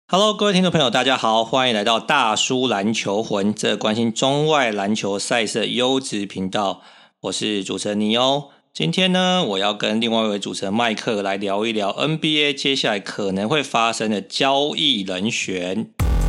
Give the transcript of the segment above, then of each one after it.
Hello， 各位听众朋友，大家好，欢迎来到大叔篮球魂，这关心中外篮球赛事的优质频道。我是主持人尼欧。今天呢，我要跟另外一位主持人麦克来聊一聊 NBA 接下来可能会发生的交易人选。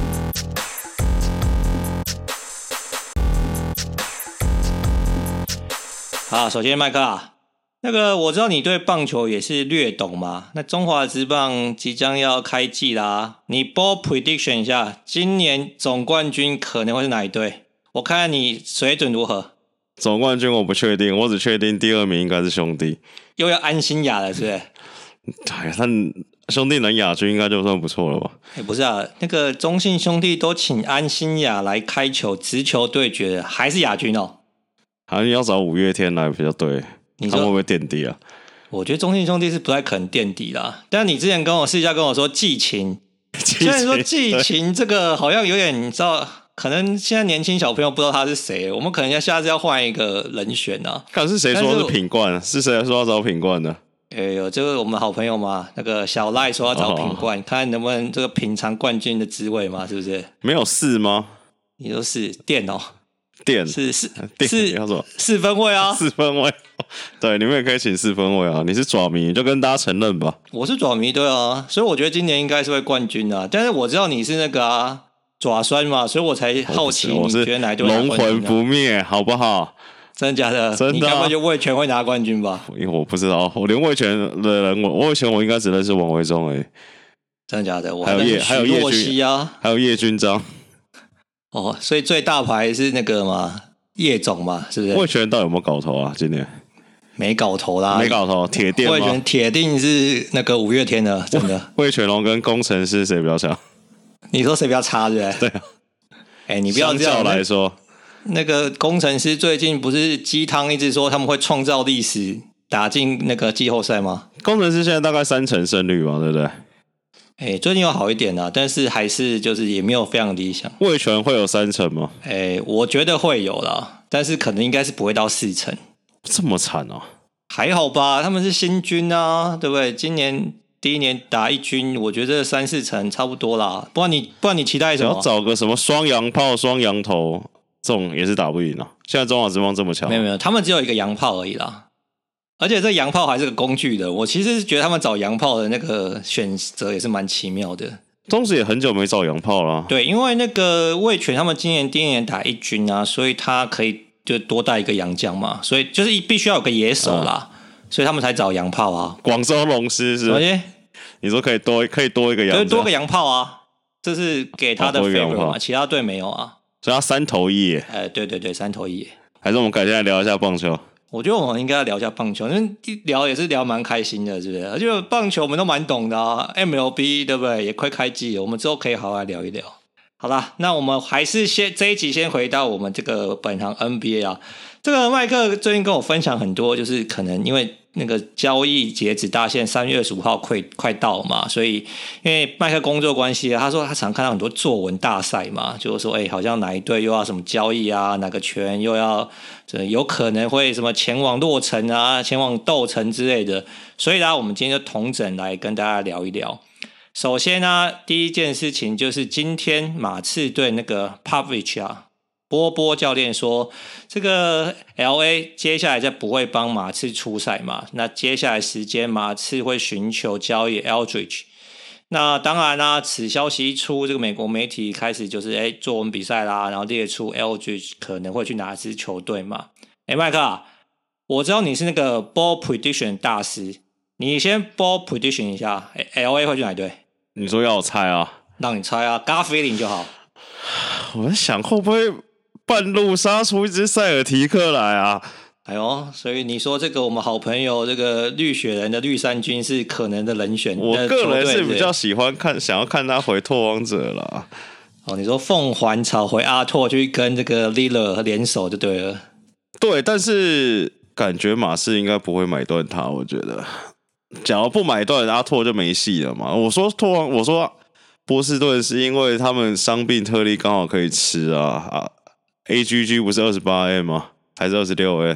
好，首先麦克啊，我知道你对棒球也是略懂嘛，那中华职棒即将要开季啦，你 ball prediction 一下，今年总冠军可能会是哪一队？我看看你水准如何。 总冠军我不确定，我只确定第二名应该是兄弟。 又要安心亚了，是不是？ 但兄弟能亚军应该就算不错了吧？ 不是啊，中信兄弟都请安心亚来开球直球对决的，还是亚军哦。 好像要找五月天来比较对，他们会不会垫底啊？ 我觉得中信兄弟是不太可能垫底啦。但你之前跟我私下跟我说季勤，虽然说季勤这个好像有点，你知道，可能现在年轻小朋友不知道他是谁，我们可能下次要换一个人选啊。 看是谁说是品冠？是谁说要找品冠的？ 有这个我们好朋友嘛，小赖说要找品冠，看能不能这个品尝冠军的滋味嘛，是不是？ 没有4吗？ 你说是电哦。 电是要什么 4分位啊 ？4分位，对，你们也可以请4分位啊。你是爪迷，就跟大家承认吧。 我是爪迷，对啊，所以我觉得今年应该是会冠军啊。但是我知道你是爪酸嘛，所以我才好奇你觉得哪一队龙魂不灭，好不好？ 真的假的？ 真的、啊？ 你该不会就味全会拿冠军吧？ 因为我不知道，我连味全的人，味全我应该只认识王维忠而已。 真的假的？ 还有叶君啊， 还有叶君璋。 哦，所以最大牌是叶总嘛，是不是？ 味全到底有没有搞头啊？今年没搞头啦， 没搞头，铁定吗？ 味全铁定是五月天的，真的。 味全龙跟工程师谁比较强？ 你说谁比较差，对不对？ 对啊。 你不要这样。 相较来说， 工程师最近不是鸡汤一直说他们会创造历史，打进季后赛吗？ 工程师现在大概30%胜率嘛，对不对？ 最近有好一点啦，但是还是也没有非常理想。 味全会有30%吗？ 我觉得会有啦，但是可能应该是不会到40%。 这么惨哦？ 还好吧，他们是新军啊，对不对？今年第一年打一军，我觉得3-4成差不多啦。不然你期待什么？ 要找个什么双洋炮、双洋头，这种也是打不赢啊。现在中华职棒这么强， 没有，他们只有一个洋炮而已啦。而且这洋炮还是个工具的，我其实是觉得他们找洋炮的选择也是蛮奇妙的。 中职也很久没找洋炮啦。 对，因为味全他们今年第一年打一军啊，所以他可以就多带一个洋将嘛，所以就是必须要有个野手啦，所以他们才找洋炮啊。 广州龙狮是？你说可以多一个洋将， 多个洋炮啊，这是给他的 favor 嘛，其他队没有啊。 所以他3投1耶。 对，3投1耶。 还是我们改天来聊一下棒球？ 我觉得我们应该要聊一下棒球，因为聊也是聊蛮开心的，是不是？而且棒球我们都蛮懂的啊 ，MLB 对不对？也快开季了，我们之后可以好好来聊一聊。好啦，那我们还是这一集先回到我们本行 NBA 啊。麦克最近跟我分享很多，就是可能因为交易截止大限3月25号快到嘛，所以因为麦克工作关系啊，他说他常看到很多作文大赛嘛，就是说好像哪一队又要什么交易啊，哪个球员又要有可能会什么前往洛城啊，前往斗城之类的，所以呢，我们今天就统整来跟大家聊一聊。首先呢，第一件事情就是今天马刺队Popovich 啊。波教练说，LA 接下来再不会帮马刺出赛嘛？那接下来时间马刺会寻求交易 Aldridge。那当然啦，此消息一出，美国媒体开始就是作文比赛啦，然后列出 Aldridge 可能会去哪支球队嘛？麦克啊，我知道你是ball prediction 大师，你先 ball prediction 一下，LA 会去哪队？ 你说要我猜啊？ 让你猜啊 ，gut feeling 就好。 我在想会不会半路杀出一只塞尔提克来啊？ 所以你说我们好朋友绿雪人的绿衫军是可能的人选。 我个人是比较喜欢想要看他回拓荒者啦。 你说凤凰草回阿拓去跟Lillard 联手就对了。 对，但是感觉马刺应该不会买断他，我觉得。假如不买断阿拓就没戏了嘛。我说波士顿是因为他们伤病特例刚好可以吃啊。AGG 不是28M 吗？还是26M？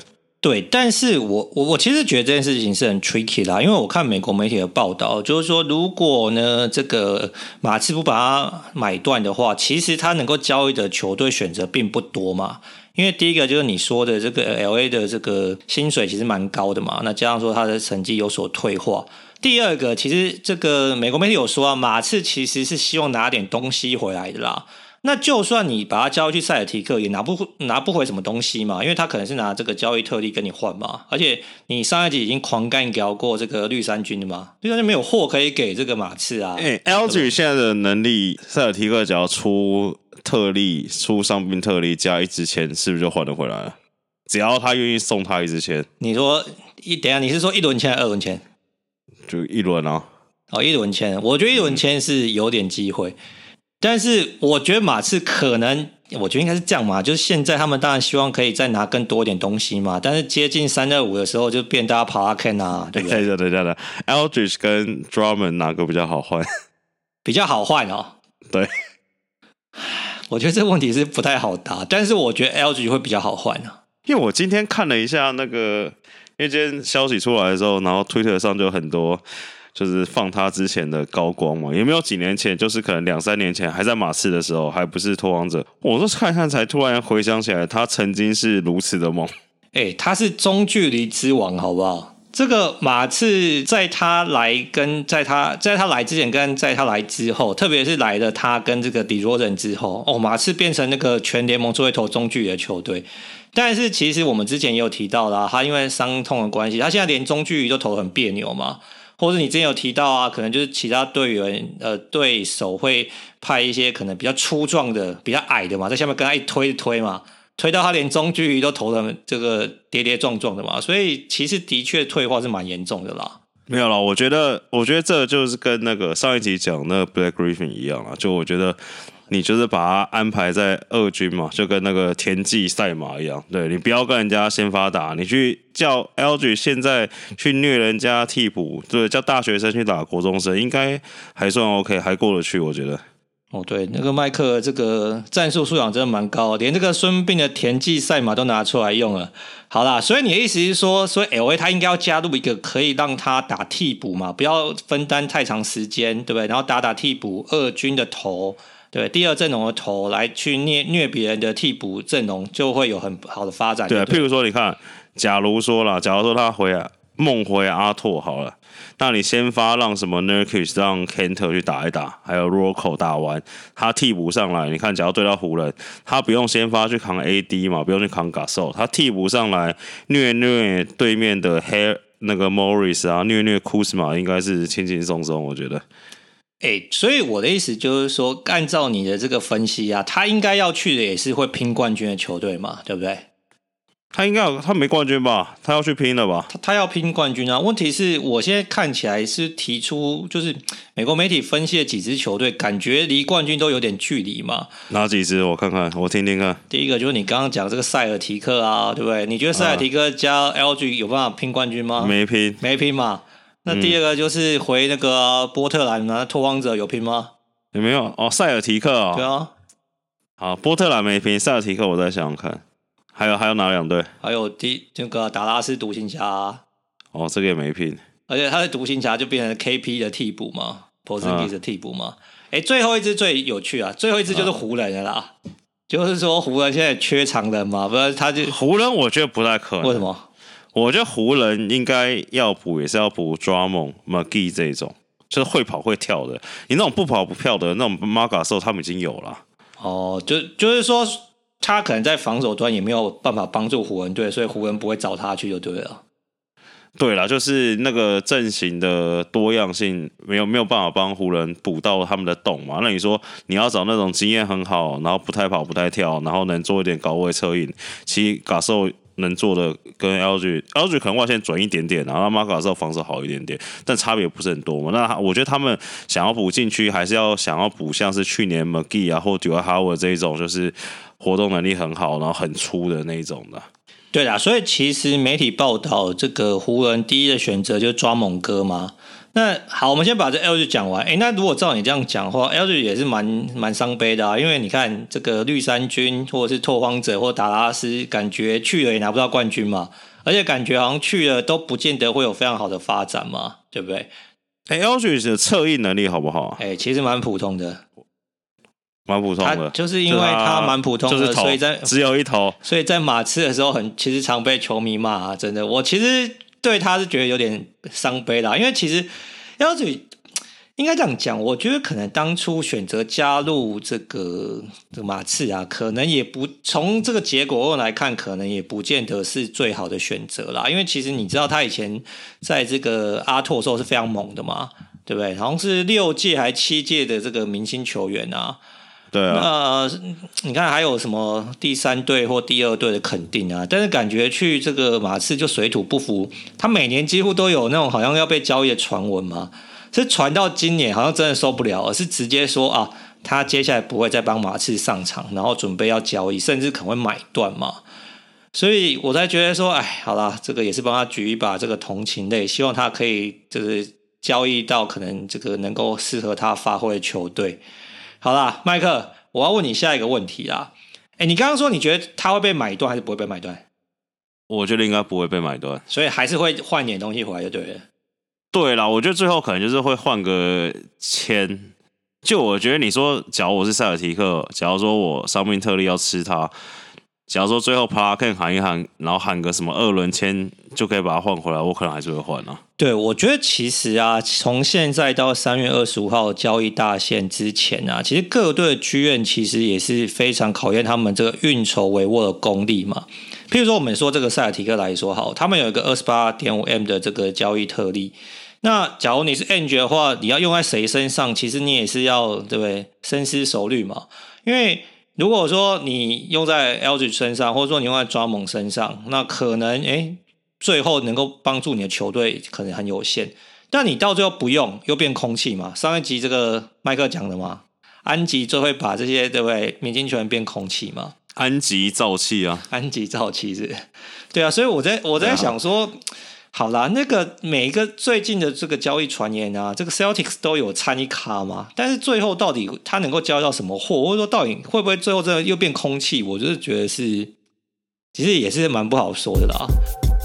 对，但是我其实觉得这件事情是很 tricky 啦，因为我看美国媒体的报道，就是说如果呢这个马刺不把它买断的话，其实他能够交易的球队选择并不多嘛。因为第一个就是你说的这个 LA 的这个薪水其实蛮高的嘛，那加上说他的成绩有所退化。第二个，其实这个美国媒体有说啊，马刺其实是希望拿点东西回来的啦。那就算你把他交易去塞尔提克，也拿不回什么东西嘛，因为他可能是拿这个交易特例跟你换嘛。而且你上一集已经狂干掉过这个绿衫军的嘛，绿衫军没有货可以给这个马刺啊。 LG 现在的能力，塞尔提克只要出特例、出伤病特例加一支签，是不是就换得回来了？只要他愿意送他一支签。 你说等一下，你是说一轮签还是2轮签？ 就一轮啊。 哦，一轮签，我觉得一轮签是有点机会。但是我觉得马刺可能，我觉得应该是这样嘛，就是现在他们当然希望可以再拿更多一点东西嘛，但是接近325的时候就变大家跑阿 Ken 啊，对不对？ 对，Aldridge 跟 Drummond 哪个比较好换？ 比较好换哦。 对， 我觉得这个问题是不太好答，但是我觉得 Aldridge 会比较好换啊。 因为我今天看了一下那个，因为今天消息出来的时候，然后 Twitter 上就有很多。就是放他之前的高光嘛，有没有几年前，就是可能2-3年前还在马刺的时候，还不是拓荒者，我都看看才突然回想起来，他曾经是如此的猛。 他是中距离之王，好不好？这个马刺在他来跟在他来之前跟在他来之后，特别是来了他跟这个迪罗人之后，马刺变成那个全联盟最会投中距离的球队。但是其实我们之前也有提到啦，他因为伤痛的关系，他现在连中距离都投得很别扭嘛。或者你之前有提到啊，可能就是其他队员对手会派一些可能比较粗壮的、比较矮的嘛，在下面跟他一推嘛，推到他连中距离都投的这个跌跌撞撞的嘛，所以其实的确退化是蛮严重的啦。 没有啦，我觉得这就是跟那个上一集讲那个 Black Griffin 一样啦，就我觉得。你就是把他安排在二军嘛，就跟那个田忌赛马一样，对，你不要跟人家先发打，你去叫 LG 现在去虐人家替补，对，叫大学生去打国中生，应该还算 OK， 还过得去，我觉得。 对，那个麦克这个战术素养真的蛮高，连这个孙膑的田忌赛马都拿出来用了。好啦，所以你的意思是说，所以 LA 他应该要加入一个可以让他打替补嘛，不要分担太长时间，对不对？然后打替补二军的头。对，第二阵容的头来去虐别人的替补阵容，就会有很好的发展。 对，譬如说，你看，假如说他梦回阿拓好了，那你先发让什么 Nurkic 让 Kanter 去打一打，还有 Rocco 打完，他替补上来，你看，假如对到湖人，他不用先发去扛 AD 嘛，不用去扛 Gasol， 他替补上来虐对面的那个 Morris 啊，虐 Kuzma 应该是轻轻松松，我觉得。 所以我的意思就是说，按照你的这个分析啊，他应该要去的也是会拼冠军的球队嘛，对不对？ 他没冠军吧？他要去拼了吧？ 他要拼冠军啊！问题是我现在看起来是提出，就是美国媒体分析的几支球队，感觉离冠军都有点距离嘛。 哪几支？我看看，我听听看。 第一个就是你刚刚讲这个塞尔提克啊，对不对？你觉得塞尔提克加 LG 有办法拼冠军吗？ 没拼嘛。那第二个就是回那个波特兰啊，拓荒者有拼吗？ 有没有？塞尔提克哦。 对啊。 好，波特兰没拼，塞尔提克我再想想看，还有哪两队？ 还有那个达拉斯独行侠啊。 这个也没拼。 而且他的独行侠就变成 KP 的替补嘛 ，Porzingis 的替补嘛。最后一支最有趣啊，最后一支就是湖人的啦。就是说湖人现在缺长人嘛，不然他就湖人我觉得不太可能。 为什么？ 我觉得湖人应该要补，也是要补 Drummond、McGee 这种，就是会跑会跳的。你那种不跑不跳的那种 Marcus 他们已经有了。 就是说他可能在防守端也没有办法帮助湖人队，所以湖人不会找他去就对了。 对啦，就是那个阵型的多样性没有办法帮湖人补到他们的洞嘛。那你说你要找那种经验很好，然后不太跑不太跳，然后能做一点高位策应，其实Gasol能做的跟 LG 可能外线准一点点，然后马卡斯防守好一点点，但差别不是很多嘛。那我觉得他们想要补禁区，还是想要补像是去年 McGee 啊或 Dwight Howard 这一种，就是活动能力很好，然后很粗的那一种的。 对啦，所以其实媒体报道这个湖人第一的选择就是抓猛哥嘛。 那好，我们先把这 LG 讲完。那如果照你这样讲的话 ，LG 也是蛮伤悲的啊，因为你看这个绿衫军或者是拓荒者或达拉斯，感觉去了也拿不到冠军嘛，而且感觉好像去了都不见得会有非常好的发展嘛，对不对 ？LG 的策应能力好不好？ 其实蛮普通的。 蛮普通的， 就是因为他蛮普通的，所以只有一头， 所以在马刺的时候其实常被球迷骂啊，真的。我其实对他是觉得有点伤悲啦，因为其实LG应该这样讲，我觉得可能当初选择加入这个马刺啊，可能也不从这个结果来看，可能也不见得是最好的选择啦。因为其实你知道他以前在这个阿拓的时候是非常猛的嘛，对不对？好像是6届还7届的这个明星球员啊。 对啊， 你看还有什么第3队或第2队的肯定啊？但是感觉去这个马刺就水土不服，他每年几乎都有那种好像要被交易的传闻嘛，是传到今年好像真的受不了，而是直接说啊，他接下来不会再帮马刺上场，然后准备要交易，甚至可能会买断嘛。所以我才觉得说，好啦，这个也是帮他举一把这个同情泪，希望他可以就是交易到可能这个能够适合他发挥的球队。好啦，麦克，我要问你下一个问题啦。你刚刚说你觉得他会被买断还是不会被买断？ 我觉得应该不会被买断， 所以还是会换点东西回来就对了。 对啦，我觉得最后可能就是会换个签。就我觉得你说，假如我是塞尔提克，假如说我伤病特例要吃他，假如说最后 Parkin 喊一喊，然后喊个什么2轮签就可以把它换回来，我可能还是会换啊。 对，我觉得其实啊，从现在到3月25号交易大限之前啊，其实各队的剧院其实也是非常考验他们这个运筹帷幄的功力嘛。譬如说，我们说这个塞尔提克来说好，他们有一个 28.5M 的这个交易特例。那假如你是 Ange 的话，你要用在谁身上？其实你也是要对不对深思熟虑嘛，因为如果说你用在 LG 身上，或者说你用在抓猛身上，那可能最后能够帮助你的球队可能很有限。但你到最后不用，又变空气嘛。上一集这个麦克讲的嘛，安吉就会把这些对不对明星球员变空气嘛。 安吉造气啊， 安吉造气是，对啊。所以我在想说，好啦，那个每一个最近的这个交易传言啊，这个 Celtics 都有参一咖嘛，但是最后到底他能够交易到什么货，或者说到底会不会最后真的又变空气，我就是觉得是，其实也是蛮不好说的啦。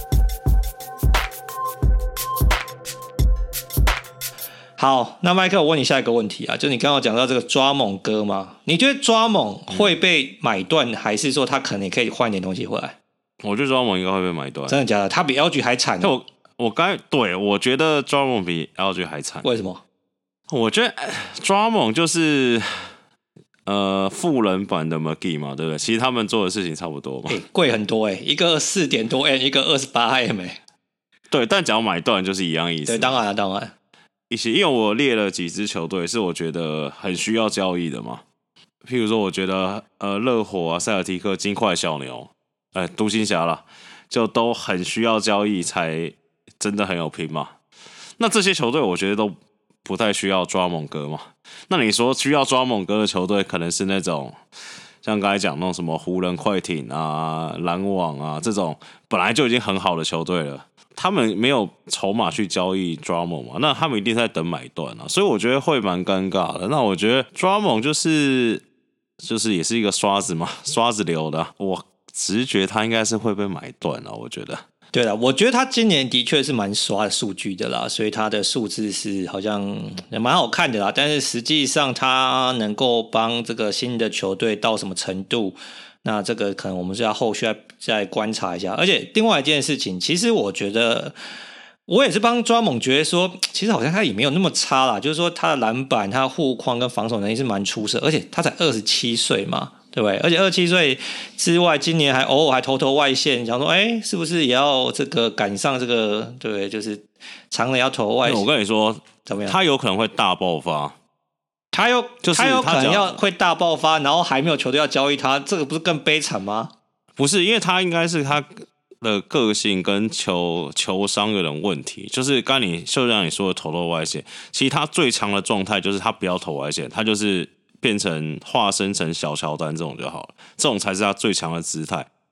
好，那麦克，我问你下一个问题啊，就你刚刚讲到这个抓猛哥嘛，你觉得抓猛会被买断，还是说他可能也可以换点东西回来？ 我觉得抓猛应该会被买断。 真的假的？他比 LG 还惨哦。 我觉得抓猛比 LG 还惨。 为什么？ 我觉得抓猛就是富人版的 McGee 嘛，对不对？其实他们做的事情差不多嘛。 贵很多一个4点多 M， 一个28M 对，但只要买断就是一样意思。 对，当然了，当然。 因为我列了几支球队是我觉得很需要交易的嘛，譬如说我觉得热火啊、塞尔提克、金块、小牛，独行侠啦，就都很需要交易才真的很有拼嘛。那这些球队我觉得都不太需要抓猛哥嘛。那你说需要抓猛哥的球队，可能是那种像刚才讲那种什么湖人、快艇啊、篮网啊这种本来就已经很好的球队了。他们没有筹码去交易 Drummond 嘛，那他们一定在等买断啊，所以我觉得会蛮尴尬的。那我觉得 Drummond 就是也是一个刷子嘛，刷子流的我直觉他应该是会被买断啊，我觉得。 对了，我觉得他今年的确是蛮刷数据的啦，所以他的数字是好像也蛮好看的啦。但是实际上他能够帮这个新的球队到什么程度？那这个可能我们是要后续再观察一下。而且另外一件事情，其实我觉得我也是帮抓猛觉得说，其实好像他也没有那么差啦，就是说他的篮板、他护框跟防守能力是蛮出色，而且他才27岁嘛，对不对？而且27岁之外，今年还偶尔还投外线，想说是不是也要这个赶上这个，对，就是常人要投外线。 我跟你说怎么样？ 他有可能会大爆发。 他有可能会大爆发，然后还没有球队要交易他，这个不是更悲惨吗？ 不是，因为他应该是他的个性跟球商有点问题，就是刚你就像你说的投外线，其实他最强的状态就是他不要投外线，他就是变成化身成小乔丹这种就好了，这种才是他最强的姿态。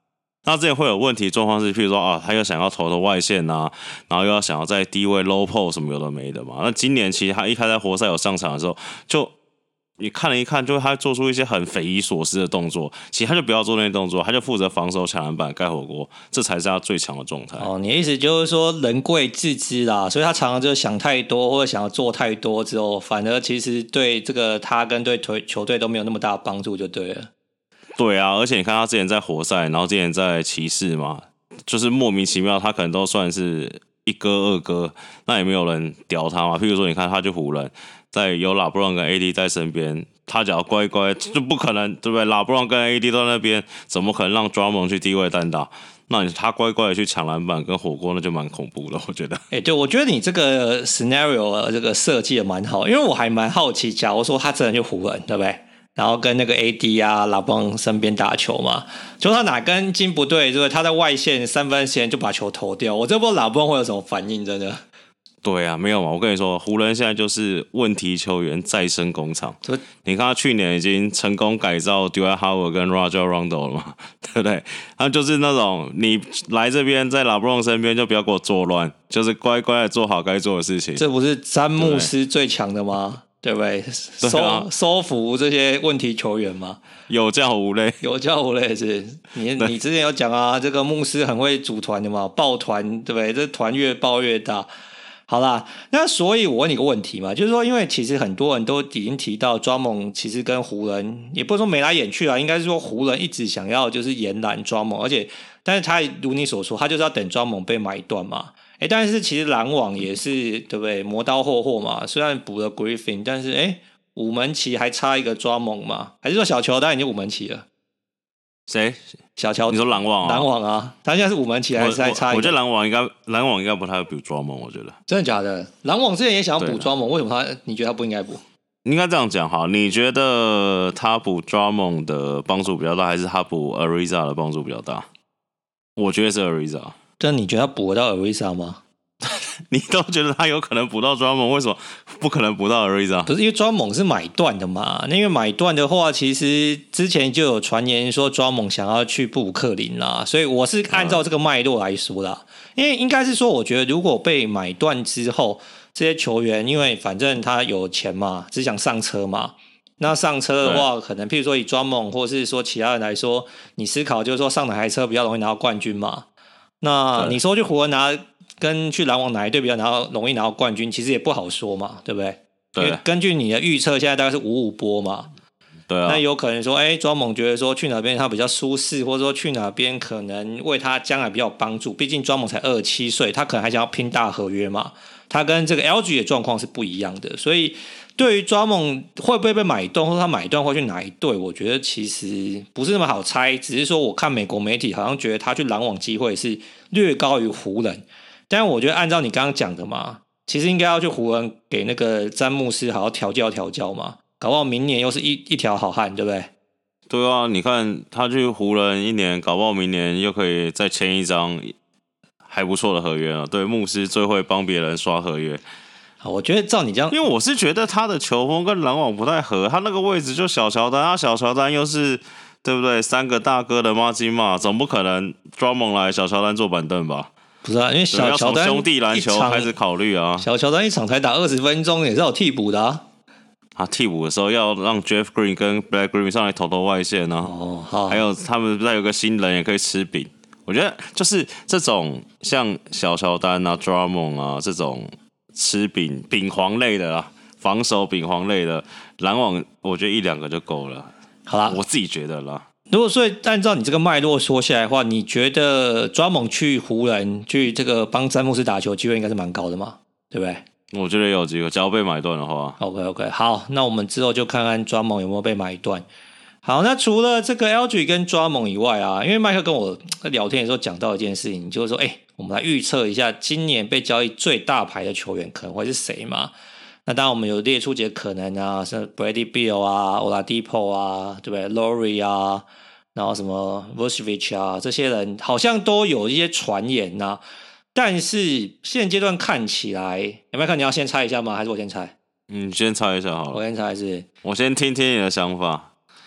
那之前会有问题状况是，譬如说啊，他又想要投外线啊，然后又要想要在低位 low post 什么有的没的嘛。那今年其实他一开在活塞有上场的时候，就你看了一看，就他做出一些很匪夷所思的动作。其实他就不要做那些动作，他就负责防守、抢篮板、盖火锅，这才是他最强的状态。 哦，你的意思就是说人贵自知啦，所以他常常就想太多或者想要做太多之后，反而其实对这个他跟对球队都没有那么大的帮助，就对了。 对啊，而且你看他之前在活塞，然后之前在骑士嘛，就是莫名其妙，他可能都算是一哥二哥，那也没有人屌他嘛。譬如说，你看他去湖人，在有拉布朗跟 AD 在身边，他只要乖乖就不可能，对不对？拉布朗跟 AD 都在那边，怎么可能让 Drummond 去低位单打？那他乖乖的去抢篮板跟火锅，那就蛮恐怖的，我觉得。 对，我觉得你这个 scenario 这个设计的蛮好，因为我还蛮好奇，假如说他真的去湖人，对不对？然后跟那个 AD 啊拉布朗身边打球嘛，就他哪根筋不对，就是他在外线3分线就把球投掉，我真不知道拉布朗会有什么反应，真的。 对啊，没有嘛，我跟你说，湖人现在就是问题球员再生工厂。你看他去年已经成功改造 Dwight Howard 跟 Rajon Rondo 了嘛，对不对？他就是那种你来这边在拉布朗身边就不要给我作乱，就是乖乖的做好该做的事情。 这不是詹姆斯最强的吗？对不对？收服这些问题球员嘛， 有教无类， 有教无类是。你之前有讲啊，这个牧师很会组团的嘛，抱团对不对？这团越抱越大。好啦，那所以我问你个问题嘛，就是说，因为其实很多人都已经提到Drummond其实跟湖人也不是说眉来眼去啊，应该是说湖人一直想要就是延揽Drummond，而且但是他如你所说，他就是要等Drummond被买断嘛。但是其实篮网也是对不对？磨刀霍霍嘛，虽然补了 Griffin， 但是5门旗还差一个Drummond嘛，还是说小乔丹已经5门旗了？ 谁？ 小乔？ 你说篮网啊？ 篮网啊，他现在是5门旗还是还差一个？ 我觉得篮网应该不太会补 Drummond， 我觉得真的假的？篮网之前也想要补 Drummond，为什么你觉得他不应该补？ 应该这样讲哈，你觉得他补 Drummond 的帮助比较大，还是他补 Ariza 的帮助比较大？我觉得是 Ariza。 但你觉得他补得到 Ariza 吗？ 你都觉得他有可能补到 Drummond， 为什么不可能补到 Ariza？ 不是因为 Drummond 是买断的嘛？那因为买断的话，其实之前就有传言说 Drummond 想要去布鲁克林啦，所以我是按照这个脉络来说啦。因为应该是说，我觉得如果被买断之后，这些球员因为反正他有钱嘛，只想上车嘛。那上车的话，可能譬如说以Drummond或是说其他人来说，你思考就是说上哪台车比较容易拿到冠军嘛？那你说去湖人拿跟去篮网哪一队比较容易拿到冠军，其实也不好说嘛，对不对？ 对。 因为根据你的预测，现在大概是5-5波嘛。 对啊。 那有可能说，Drummond觉得说去哪边他比较舒适，或者说去哪边可能为他将来比较有帮助。毕竟Drummond才27岁，他可能还想要拼大合约嘛。他跟这个 LG 的状况是不一样的，所以对于Drummond会不会被买断，或者他买断会去哪一队，我觉得其实不是那么好猜。只是说，我看美国媒体好像觉得他去篮网机会是略高于湖人，但我觉得按照你刚刚讲的嘛，其实应该要去湖人给那个詹姆斯好好调教嘛，搞不好明年又是一条好汉，对不对？ 对啊，你看他去湖人1年，搞不好明年又可以再签一张还不错的合约了。对，牧师最会帮别人刷合约。 我觉得照你这样， 因为我是觉得他的球风跟篮网不太合，他那个位置就小乔丹，小乔丹又是对不对？3个大哥的妈鸡嘛，总不可能 Drummond 来小乔丹坐板凳吧？ 不是啊，因为小乔丹兄弟篮球开始考虑啊。 小乔丹一场才打20分钟，也是有替补的啊。 他替补的时候要让 Jeff Green 跟 Black Green 上来投外线啊。 好。 还有他们再有个新人也可以吃饼。我觉得就是这种像小乔丹啊、Drummond 啊这种吃饼皇类的啦，防守饼皇类的篮网，我觉得1-2个就够了。 好啦， 我自己觉得啦。 如果所以按照你这个脉络说下来的话，你觉得Drummond去湖人去这个帮詹姆斯打球机会应该是蛮高的嘛，对不对？ 我觉得有机会，只要被买断的话。 OK， 好，那我们之后就看看Drummond有没有被买断。好，那除了这个 LG 跟Drummond以外啊，因为麦克跟我在聊天的时候讲到一件事情，就是说，我们来预测一下今年被交易最大牌的球员可能会是谁嘛？那当然我们有列出几个可能啊，像 Bradley Beal 啊、Oladipo 啊，对不对 ？Lowry 啊，然后什么 Vucevic 啊，这些人好像都有一些传言啊。但是现阶段看起来，麦克你要先猜一下吗？还是我先猜？ 你先猜一下好了。 我先猜是。 我先听听你的想法。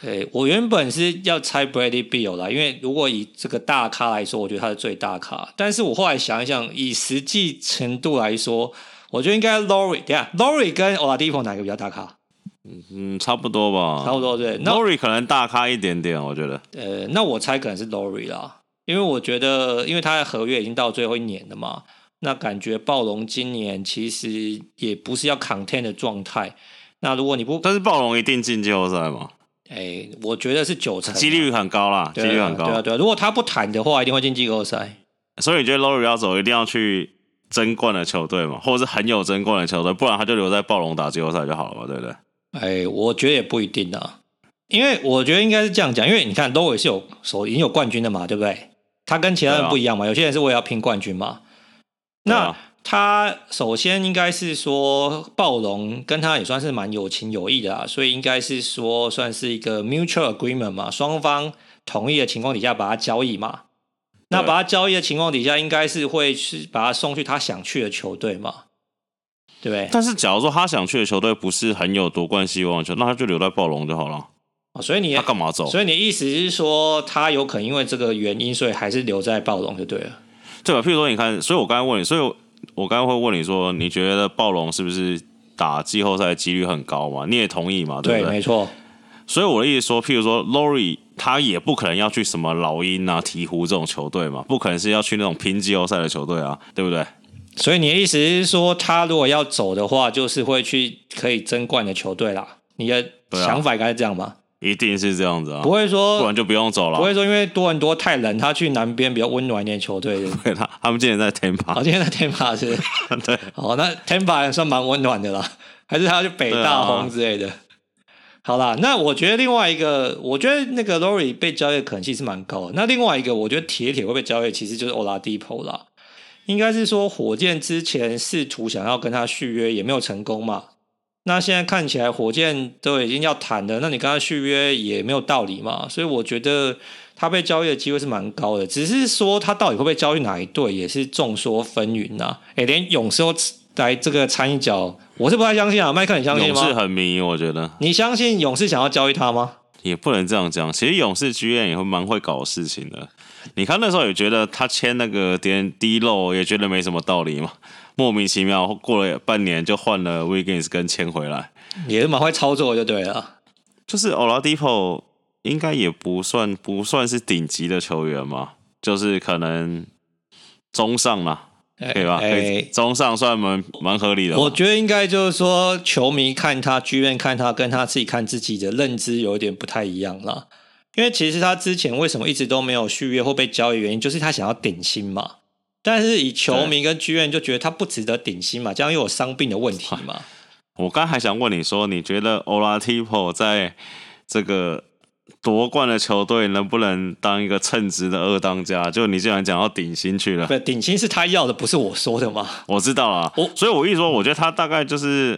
我原本是要猜 Bradley Beal 啦，因为如果以这个大咖来说，我觉得他是最大咖。但是我后来想一想，以实际程度来说，我觉得应该 Lowry。等一下 ，Lowry 跟 Oladipo 哪个比较大咖？ 差不多吧， 差不多对。 Lowry 可能大咖一点点，我觉得。 那我猜可能是 Lowry 啦，因为我觉得，因为他的合约已经到最后一年了嘛，那感觉暴龙今年其实也不是要 content 的状态。那如果你不， 但是暴龙一定进季后赛吗？ 我觉得是90%， 几率很高啦，几率很高。 对啊，如果他不谈的话，一定会进季后赛。 所以你觉得 Lowry 要走，一定要去争冠的球队嘛，或者是很有争冠的球队，不然他就留在暴龙打季后赛就好了嘛，对不对？ 我觉得也不一定啊，因为我觉得应该是这样讲，因为你看 Lowry 是已经有冠军的嘛，对不对？他跟其他人不一样嘛，有些人是为了要拼冠军嘛。那他首先应该是说，暴龙跟他也算是蛮有情有义的啦，所以应该是说算是一个 mutual agreement 嘛，双方同意的情况底下把他交易嘛。那把他交易的情况底下，应该是会去把他送去他想去的球队嘛，对不对？ 但是假如说他想去的球队不是很有夺冠希望的球队，那他就留在暴龙就好了。 所以他干嘛走？ 所以你的意思是说，他有可能因为这个原因，所以还是留在暴龙就对了。 对吧？譬如说，你看，所以我刚才问你，所以我刚才会问你说，你觉得暴龙是不是打季后赛的几率很高嘛？你也同意嘛？对不对？ 对，没错。 所以我的意思说，譬如说 Lowry 他也不可能要去什么老鹰啊、鹈鹕这种球队嘛，不可能是要去那种拼季后赛的球队啊，对不对？ 所以你的意思是说，他如果要走的话，就是会去可以争冠的球队啦？你的想法应该是这样吗？ 一定是这样子啊， 不会说， 不然就不用走了。 不会说因为多伦多太冷，他去南边比较温暖一点的球队。 对，他们今年在 Tampa， 今天在 Tampa 是。 对， 那 Tampa 也算蛮温暖的啦，还是他要去北大荒之类的。好啦，那我觉得另外一个，我觉得那个 Lowry 被交易的可能性是蛮高的。那另外一个，我觉得铁会被交易，其实就是 Oladipo 啦。应该是说火箭之前试图想要跟他续约，也没有成功嘛。那现在看起来火箭都已经要谈了，那你跟他续约也没有道理嘛。所以我觉得他被交易的机会是蛮高的，只是说他到底会被交易哪一队，也是众说纷纭呐。连勇士都来这个参一脚，我是不太相信啊。麦克，你相信吗？ 勇士很迷，我觉得。你相信勇士想要交易他吗？ 也不能这样讲，其实勇士 GM 也会蛮会搞事情的。你看那时候也觉得他签那个D-Lo也觉得没什么道理嘛，莫名其妙过了半年就换了 Wiggins 跟签回来， 也是蛮会操作就对了。 就是 Oladipo 应该也不算是顶级的球员嘛，就是可能中上啦。可以吧？可以中上算蛮合理的。 我觉得应该就是说，球迷看他，剧院看他，跟他自己看自己的认知有一点不太一样啦。因为其实他之前为什么一直都没有续约或被交易，原因就是他想要顶薪嘛。但是以球迷跟剧院就觉得他不值得顶薪嘛，这样又有伤病的问题嘛。 我刚还想问你说，你觉得 Oladipo 在这个夺冠的球队能不能当一个称职的二当家？就你既然讲到顶薪去了， 不，顶薪是他要的，不是我说的嘛。 我知道啦，所以我一说，我觉得他大概就是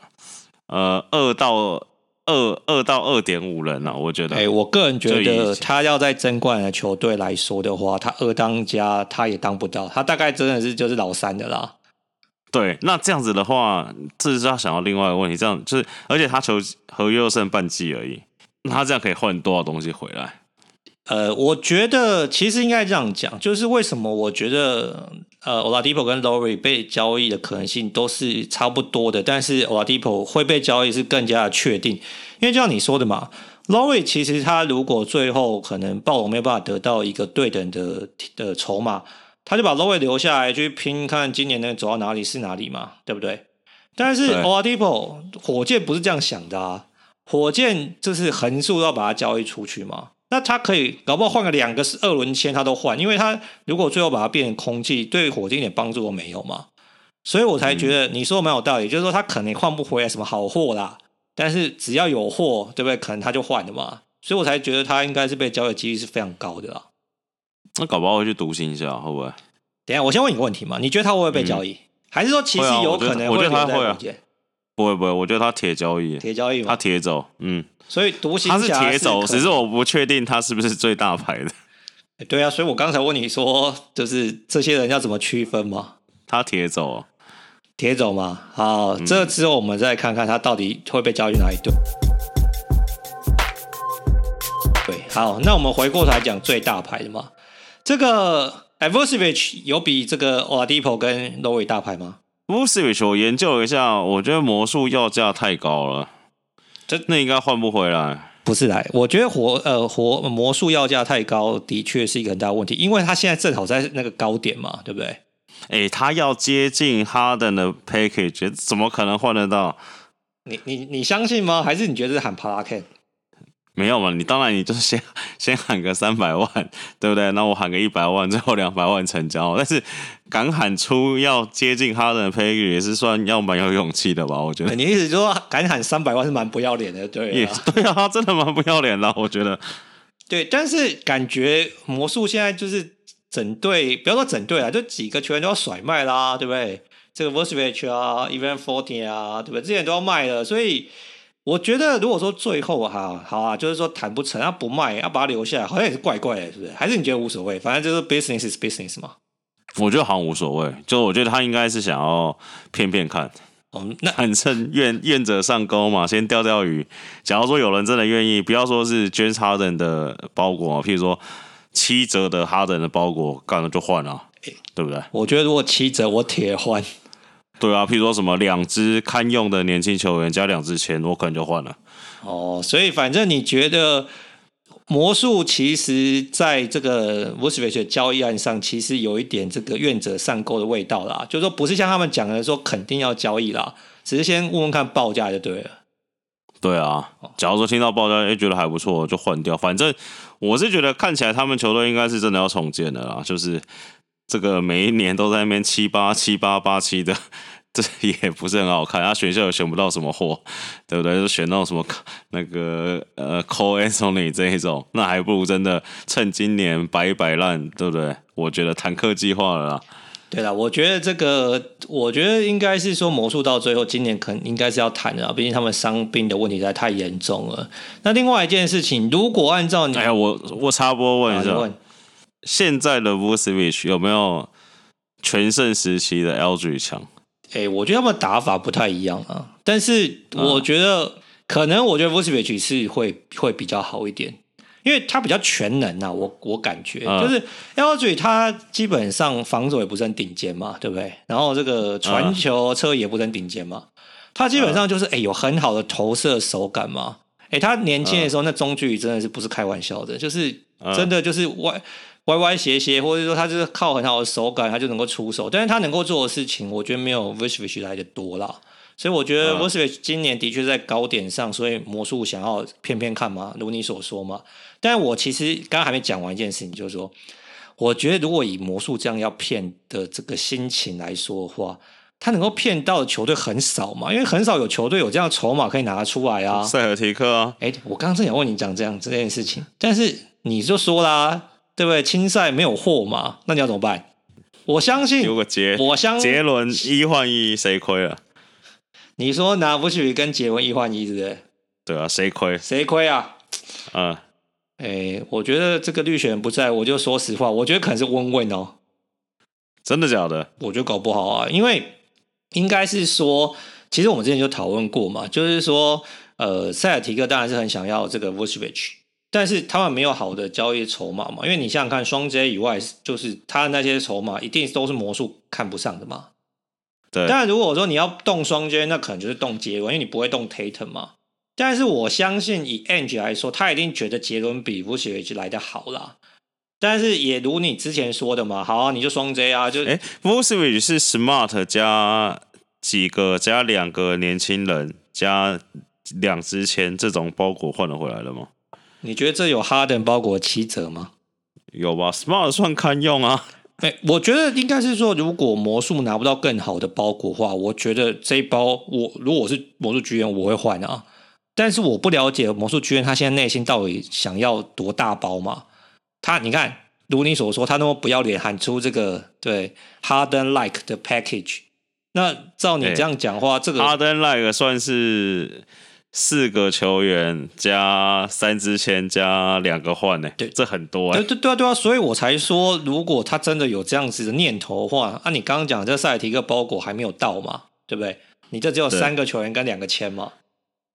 2到2.5人啊，我觉得。 我个人觉得他要在争冠的球队来说的话，他二当家他也当不到，他大概真的是就是老三的啦。 对，那这样子的话，这是要想到另外一个问题，这样就是，而且他合约又剩半季而已。那他这样可以换多少东西回来？ 我觉得其实应该这样讲，就是为什么我觉得Oladipo 跟 Lowry 被交易的可能性都是差不多的，但是 Oladipo 会被交易是更加的确定，因为就像你说的嘛 ，Lowry 其实他如果最后可能暴龙没有办法得到一个对等的筹码，他就把 Lowry 留下来去拼，看今年能走到哪里是哪里嘛，对不对？但是 Oladipo 火箭不是这样想的啊。火箭就是横竖要把它交易出去嘛，那他可以搞不好换个2个2轮签他都换，因为他如果最后把它变成空气，对火箭一点帮助都没有嘛，所以我才觉得你说的蛮有道理，就是说他可能换不回来什么好货啦，但是只要有货，对不对？可能他就换了嘛，所以我才觉得他应该是被交易的几率是非常高的啦。 那搞不好会去独行一下，会不会？ 等一下，我先问你个问题嘛，你觉得他会不会被交易？还是说其实有可能会留在火箭？ 不会，我觉得他铁交易， 嘛， 他铁走， 所以独行侠他是铁走，只是我不确定他是不是最大牌的。 对啊，所以我刚才问你说，就是这些人要怎么区分嘛？ 他铁走嘛，好，这之后我们再看看他到底会被交易哪一队。 好，那我们回过头来讲最大牌的嘛，这个 Vucevic 有比这个 Oladipo 跟 Lowry 大牌吗？ Vucevic 我研究了一下，我觉得魔术要价太高了，那应该换不回来。 不是来，我觉得魔术要价太高，的确是一个很大的问题，因为他现在正好在那个高点嘛，对不对？ 他要接近 Harden 的 package， 怎么可能换得到？ 你相信吗？还是你觉得是喊 Paraken？ 没有嘛，你当然你就是先喊个300万，对不对？那我喊个100万，最后200万成交。但是敢喊出要接近哈登的 package 也是算要蛮有勇气的吧？我觉得。 你意思说敢喊300万是蛮不要脸的，对？ 对啊，真的蛮不要脸的，我觉得。 对，但是感觉魔术现在就是整队，不要说整队啊，就几个球员都要甩卖啦，对不对？这个 Vucevic 啊 ，Evan Fournier 啊，对不对？之前都要卖了，所以。我觉得，如果说最后好啊，就是说谈不成，他不卖，要把他留下来，好像也是怪怪的，是不是？还是你觉得无所谓？反正就是 business is business 嘛。 我觉得好像无所谓，就我觉得他应该是想要骗看。那反正愿者上钩嘛，先钓鱼。假如说有人真的愿意，不要说是James Harden的包裹，譬如说7折的Harden的包裹，干了就换了，对不对？ 我觉得如果7折，我铁换。 对啊，譬如说什么2支堪用的年轻球员加2支签，我可能就换了。 所以反正你觉得魔术其实在这个 Vucevic 的交易案上，其实有一点这个愿者上钩的味道啦，就是说不是像他们讲的说肯定要交易啦，只是先问问看报价就对了。 对啊，假如说听到报价，觉得还不错就换掉。反正我是觉得看起来他们球队应该是真的要重建的啦，就是这个每一年都在那边787887的。这也不是很好看，他选秀也选不到什么货，对不对？就选到什么那个Cole Anthony 这一种，那还不如真的趁今年摆一摆烂，对不对？我觉得坦克计划了啦。 对啦，我觉得应该是说魔术到最后今年可能应该是要谈的，毕竟他们伤病的问题实在太严重了。那另外一件事情，如果按照你， 我插播问一下，现在的 Vucevic 有没有全盛时期的 Aldridge 强？ 我觉得他们打法不太一样啊，但是我觉得可能我觉得 Vucevic 是会比较好一点，因为他比较全能啊，我感觉就是 Aldridge 他基本上防守也不是很顶尖嘛，对不对？然后这个传球车也不是很顶尖嘛，他基本上就是有很好的投射手感嘛，他年轻的时候那中距离真的是不是开玩笑的，就是真的就是歪歪斜斜，或者说他就是靠很好的手感，他就能够出手。但是他能够做的事情，我觉得没有 Vucevic 来的多啦。所以我觉得 Vucevic 今年的确在高点上，所以魔术想要骗看嘛，如你所说嘛。但我其实刚刚还没讲完一件事情，就是说，我觉得如果以魔术这样要骗的这个心情来说的话，他能够骗到的球队很少嘛，因为很少有球队有这样的筹码可以拿得出来啊。 塞尔提克啊， 我刚刚正想问你讲这件事情，但是你就说啦。对不对？青赛没有货嘛，那你要怎么办？我相信有个杰伦1换1，谁亏了？ 你说拿Vucevic跟杰伦1换1，是不是？ 对啊，谁亏？ 谁亏啊？我觉得这个绿选不在，我就说实话，我觉得可能是温问哦。 真的假的？ 我觉得搞不好啊，因为应该是说，其实我们之前就讨论过嘛，就是说，塞尔提克当然是很想要这个 Vucevic。但是他们没有好的交易筹码嘛，因为你想想看，双 J 以外，就是他的那些筹码一定都是魔术看不上的嘛。 对。 当然，如果说你要动双 J，那可能就是动杰伦，因为你不会动 Tatum 嘛。但是我相信以 Ange 来说，他一定觉得杰伦比 Vucevic 来的好啦。但是也如你之前说的嘛，好啊，你就双 J 啊，就 Vucevic 是 Smart 加几个加2个年轻人加2支签这种包裹换了回来了吗？ 你觉得这有哈登包裹7折吗？ 有吧 ，Smart 算堪用啊。 我觉得应该是说，如果魔术拿不到更好的包裹的话，我觉得这一包如果我是魔术剧院，我会换啊。但是我不了解魔术剧院他现在内心到底想要多大包嘛？你看，如你所说，他那么不要脸喊出这个对 Harden like 的 package， 那照你这样讲话，这个 Harden like 算是4个球员加3支签加2个换呢，对，这很多对啊，所以我才说，如果他真的有这样子的念头的话，你刚刚讲这塞尔提克包裹还没有到嘛，对不对？你这只有3个球员跟2个签嘛，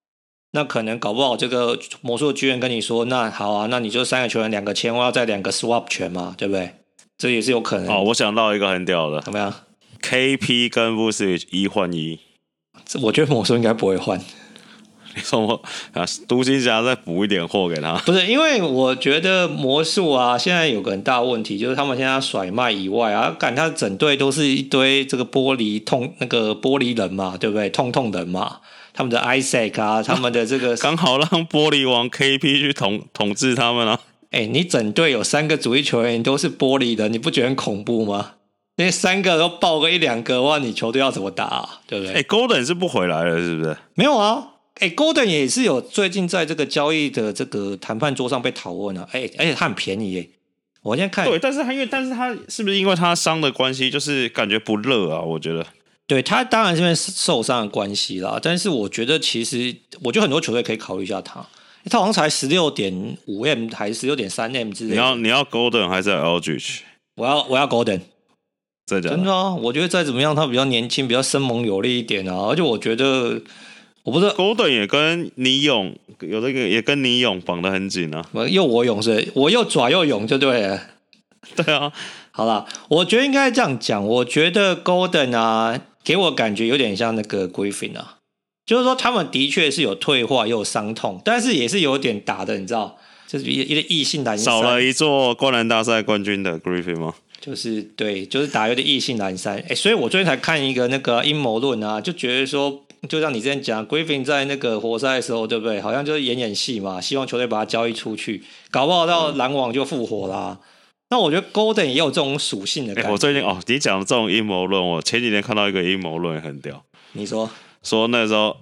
那可能搞不好这个魔术剧院跟你说，那好啊，那你就3个球员2个签，我要再2个 swap 权嘛，对不对？这也是有可能。 哦，我想到一个很屌的， 怎么样 ？KP 跟 Vucevic 1换1， 我觉得魔术应该不会换。 你说我独行侠再补一点货给他？ 不是，因为我觉得魔术啊，现在有个很大的问题，就是他们现在甩卖以外啊，感他整队都是一堆这个玻璃人嘛，对不对？痛人嘛。他们的 Isaac 啊，他们的这个刚好让玻璃王 KP 去统治他们啊！ 你整队有3个主力球员都是玻璃人，你不觉得很恐怖吗？那3个都爆个1-2个，哇，你球队要怎么打啊？对不对 ？Golden 是不回来了，是不是？ 没有啊，Golden 也是有最近在这个交易的这个谈判桌上被讨论啊，而且他很便宜耶。我现在看， 对，但是他是不是因为他伤的关系，就是感觉不热啊？我觉得。 对，他当然是因为受伤的关系啦，但是我觉得其实很多球队可以考虑一下他，他好像才16.5M 还是16.3M 之类的。 你要 Golden 还是要 Aldridge？ 我要 Golden。 真的啊，我觉得再怎么样他比较年轻，比较生猛有力一点啊，而且我觉得我不知道 Golden 也跟倪勇有那个也跟倪勇绑得很紧啊， 又我勇是我又爪又勇就对了。 对啊， 好啦，我觉得应该这样讲，我觉得 Golden 啊给我感觉有点像那个 Griffin 啊，就是说他们的确是有退化又有伤痛，但是也是有点打的，你知道，就是一个异性蓝山， 少了一座灌篮大赛冠军的 Griffin 吗？ 就是对，就是打有点异性蓝山。所以我最近才看一个那个阴谋论啊，就觉得说，就像你之前讲 Griffin 在那个活塞的时候，对不对？好像就是演戏嘛，希望球队把他交易出去，搞不好到篮网就复活啦。那我觉得 Golden 也有这种属性的感觉。 我最近你讲这种阴谋论，我前几天看到一个阴谋论很屌。 你说那时候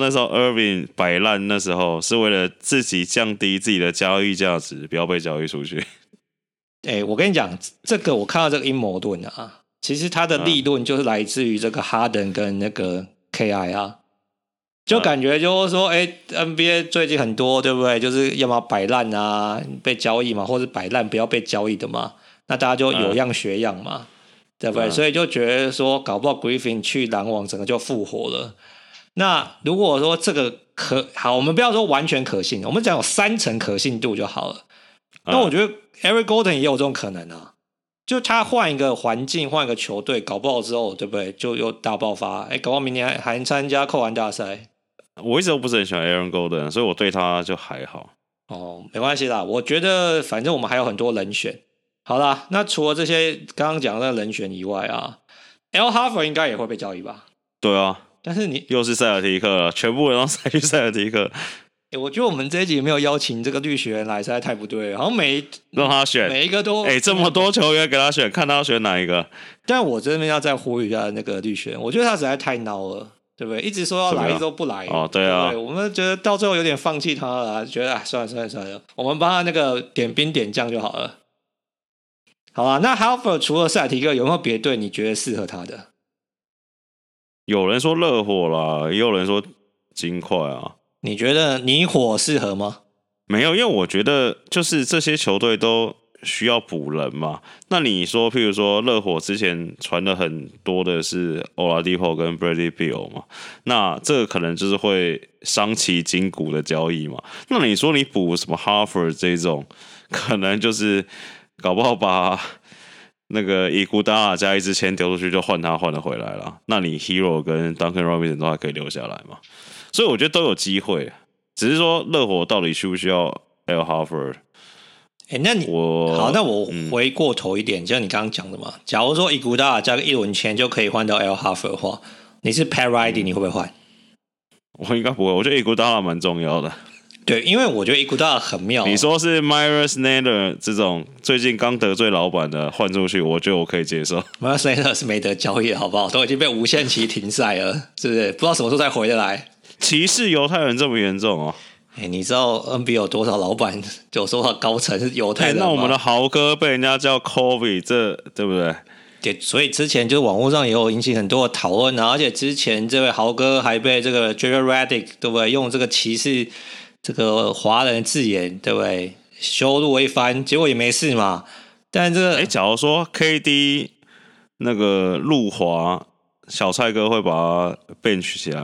Irving 摆烂，那时候是为了自己降低自己的交易价值，不要被交易出去。 我跟你讲，这个我看到这个阴谋论啊，其实它的立论就是来自于这个哈登跟那个 KI 啊。就感觉就是说NBA 最近很多对不对？就是要么摆烂啊，被交易嘛，或者摆烂不要被交易的嘛。那大家就有样学样嘛，对不对？所以就觉得说，搞不好 Griffin 去篮网整个就复活了。那如果说这个好，我们不要说完全可信，我们讲有30%可信度就好了。那我觉得 Eric Gordon 也有这种可能啊，就他换一个环境，换一个球队，搞不好之后，对不对？就又大爆发。搞不好明年还参加扣篮大赛。 我一直都不是很喜欢 Aaron Golden， 所以我对他就还好。 没关系啦，我觉得反正我们还有很多人选。好啦，那除了这些刚刚讲的人选以外啊 ，Al Horford 应该也会被交易吧？ 对啊， 但是你又是塞尔提克了，全部人都塞去塞尔提克。 我觉得我们这一集没有邀请这个绿学人来，实在太不对了。好像让他选， 每一个都这么多球员给他选，看他要选哪一个。 但我这边要再呼吁一下那个绿学人，我觉得他实在太孬了。对不对？一直说要来，一直都不来。 对啊， 对，我们觉得到最后有点放弃他了，觉得算了，我们帮他那个点兵点将就好了。好啊，那 Horford 除了塞尔提克，有没有别队你觉得适合他的？ 有人说热火啦，也有人说金块啊。 你觉得你火适合吗？ 没有，因为我觉得就是这些球队都需要补人嘛。那你说，譬如说热火之前传的很多的是 Oladipo 跟 Bradley Beal 嘛，那这个可能就是会伤其筋骨的交易嘛。那你说你补什么 Harford 这种，可能就是搞不好把那个伊古达拉加一支签丢出去就换他换了回来了。那你 Hero 跟 Duncan Robinson 都还可以留下来嘛？所以我觉得都有机会，只是说热火到底需不需要 Al Horford？ 那你好，那我回过头一点，就像你刚刚讲的嘛。假如说伊古达加个1轮签就可以换到 Al Horford 的话，你是 Pat Riley，你会不会换？ 我应该不会，我觉得伊古达拉蛮重要的。 对，因为我觉得伊古达拉很妙。 你说是 Myers Nader 这种最近刚得罪老板的换出去，我觉得我可以接受。 Myers Nader 是没得交易，好不好？都已经被无限期停赛了，是不是？不知道什么时候再回得来。 歧视犹太人这么严重哦？ 你知道 NBA 有多少老板有多少高层是犹太人吗？ 那我们的豪哥被人家叫 Kobe， 这对不对？ 对，所以之前就网络上也有引起很多的讨论啊，而且之前这位豪哥还被这个 Jared Redick 对不对，用这个歧视这个华人字眼对不对，羞辱一番，结果也没事嘛。但这个假如说 KD 那个路滑，小蔡哥会把他 bench 起来吗？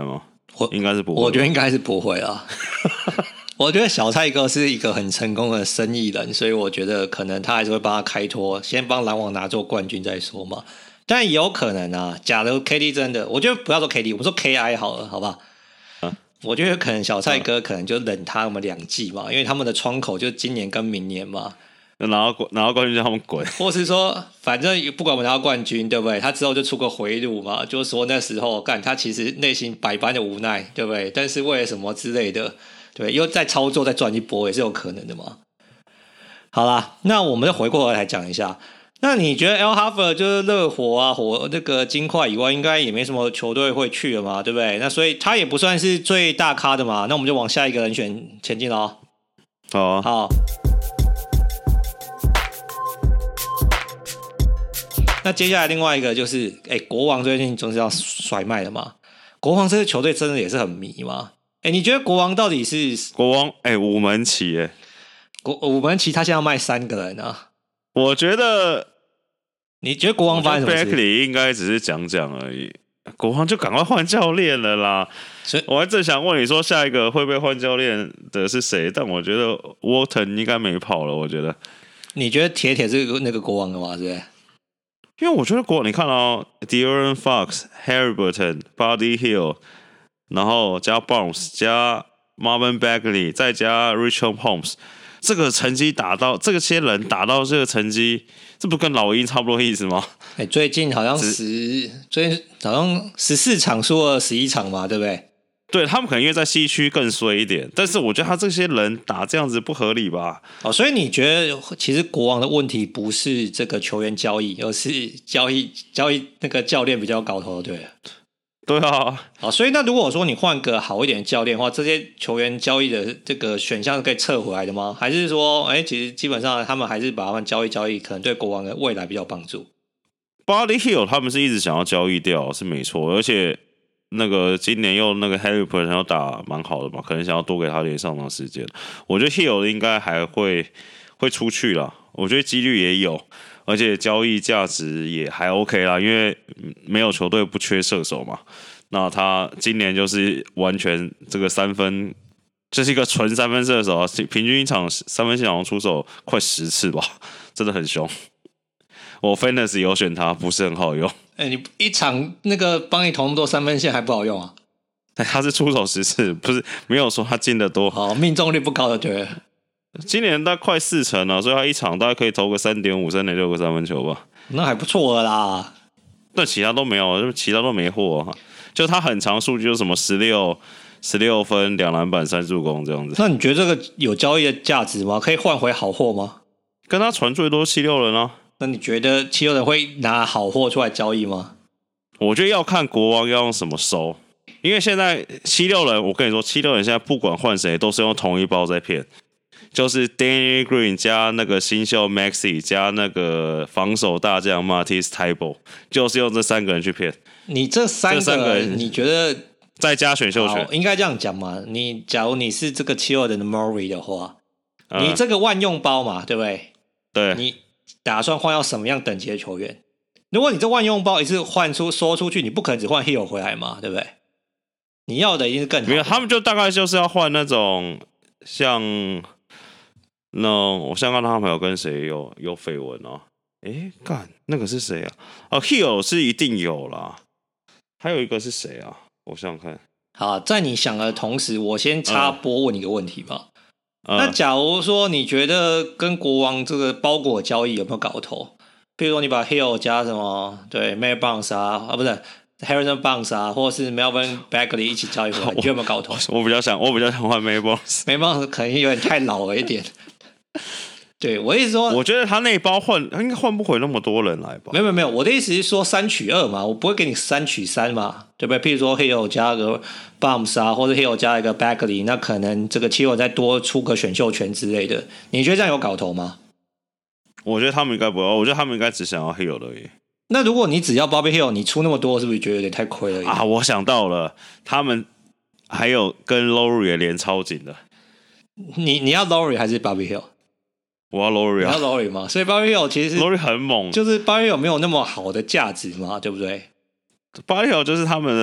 应该是不会。 我觉得应该是不会啊。我觉得小蔡哥是一个很成功的生意人，所以我觉得可能他还是会帮他开脱，先帮篮网拿做冠军再说嘛。但也有可能啊，假如 KD 真的，我觉得不要说 KD，我们说 KI 好了，好不好？我觉得可能小蔡哥可能就忍他们2季嘛，因为他们的窗口就今年跟明年嘛。 拿到冠军就他们滚， 或是说反正不管我们拿到冠军对不对，他之后就出个回路嘛，就是说那时候干他其实内心百般的无奈对不对，但是为了什么之类的，对，又再操作再赚一波也是有可能的嘛。好啦，那我们就回过来讲一下，那你觉得 Al Horford 就是热火啊那个金块以外应该也没什么球队会去了嘛，对不对？那所以他也不算是最大咖的嘛，那我们就往下一个人选前进咯。 好啊， 好，那接下来另外一个就是，国王最近总是要甩卖了嘛。国王这个球队真的也是很迷嘛。你觉得国王到底是国王5门旗 5门旗，他现在要卖3个人啊？ 我觉得， 你觉得国王发生什么事？ Bagley 应该只是讲而已，国王就赶快换教练了啦。所以我还正想问你说下一个会不会换教练的是谁，但我觉得 Walton 应该没跑了。我觉得， 你觉得铁是那个国王的吗？是不是？ 因为我觉得国王，你看哦 De'Aaron Fox、Haliburton、Buddy Hield， 然后加 Barnes 加 Marvin Bagley， 再加 Richaun Holmes， 这个成绩打到这些人打到这个成绩，这不跟老鹰差不多意思吗？ 最近好像14场输了11场嘛，对不对？ 对，他们可能因为在西区更衰一点，但是我觉得他这些人打这样子不合理吧？ 所以你觉得其实国王的问题不是这个球员交易，而是交易那个教练比较搞头，对了。 对啊， 所以那如果说你换个好一点的教练的话，这些球员交易的这个选项是可以撤回来的吗？还是说，其实基本上他们还是把他们交易，可能对国王的未来比较有帮助 ？Buddy Hield 他们是一直想要交易掉，是没错，而且那个今年又那个 Haliburton 又打蛮好的嘛，可能想要多给他点上场时间。我觉得 Hield 应该还会出去啦，我觉得几率也有，而且交易价值也还 OK 啦，因为没有球队不缺射手嘛。那他今年就是完全这个3分，就是一个纯3分射手啊，平均一场3分线好像出手快10次吧，真的很凶。我 Fantasy 有选他，不是很好用。 你一场那个帮你投那么多3分线还不好用啊？ 他是出手10次，不是没有说他进的多。 好，命中率不高的对。 今年大概快40%了，所以他一场大概可以投个3.5、3.6个3分球吧。 那还不错了啦。 但其他都没有，其他都没货。就他很长数据，就是什么16分、2篮板、3助攻这样子。 那你觉得这个有交易的价值吗？可以换回好货吗？ 跟他传最多76人啊。 那你觉得76人会拿好货出来交易吗？ 我觉得要看国王要用什么收，因为现在76人，我跟你说，76人现在不管换谁都是用同一包在骗，就是 Danny Green 加那个新秀 Maxey 加那个防守大将 Matisse Thybulle， 就是用这3个人去骗。 你这三个人，你觉得再加选秀权？ 应该这样讲嘛？假如你是这个76人的 Murray 的话，你这个万用包嘛，对不对？ 对。 你打算换到什么样等级的球员？如果你这万用包一次说出去，你不可能只换 Hill 回来嘛，对不对？你要的一定是更好的。 没有，他们就大概就是要换那种像我想看他们有跟谁有绯闻哦。干那个是谁啊？Hill 是一定有啦。还有一个是谁啊？我想想看。 好，在你想的同时，我先插播问你一个问题吧。那假如说你觉得跟国王这个包裹交易有没有搞头？比如说你把 Hill 加什么对 Mel Bounce 不是 Harrison Bounce 或者是 Melvin Bagley 一起交易回来，你觉得有没有搞头？ 我比较想换 Mel Bounce。Mel Bounce 可能有点太老了一点。对，我意思说， 我觉得他那一包应该换不回那么多人来吧？ 没有，我的意思是说3取2嘛，我不会给你3取3嘛，对不对？譬如说 Hill 加个 Bounce 或者 Hill 加一个 Bagley， 那可能这个7再多出个选秀权之类的，你觉得这样有搞头吗？ 我觉得他们应该不会，我觉得他们应该只想要 Hill 而已。 那如果你只要 Bobby Hill， 你出那么多，是不是觉得有点太亏了啊？我想到了，他们还有跟 Lowry 也连超紧的。 你要 Lowry 还是 Bobby Hill？ 我要 Lowry 啊， 你要 Lowry 嘛？所以 Bobby Hill 其实 Lowry 很猛， 就是 Bobby Hill 没有那么好的价值嘛，对不对？ Bobby Hill 就是他们的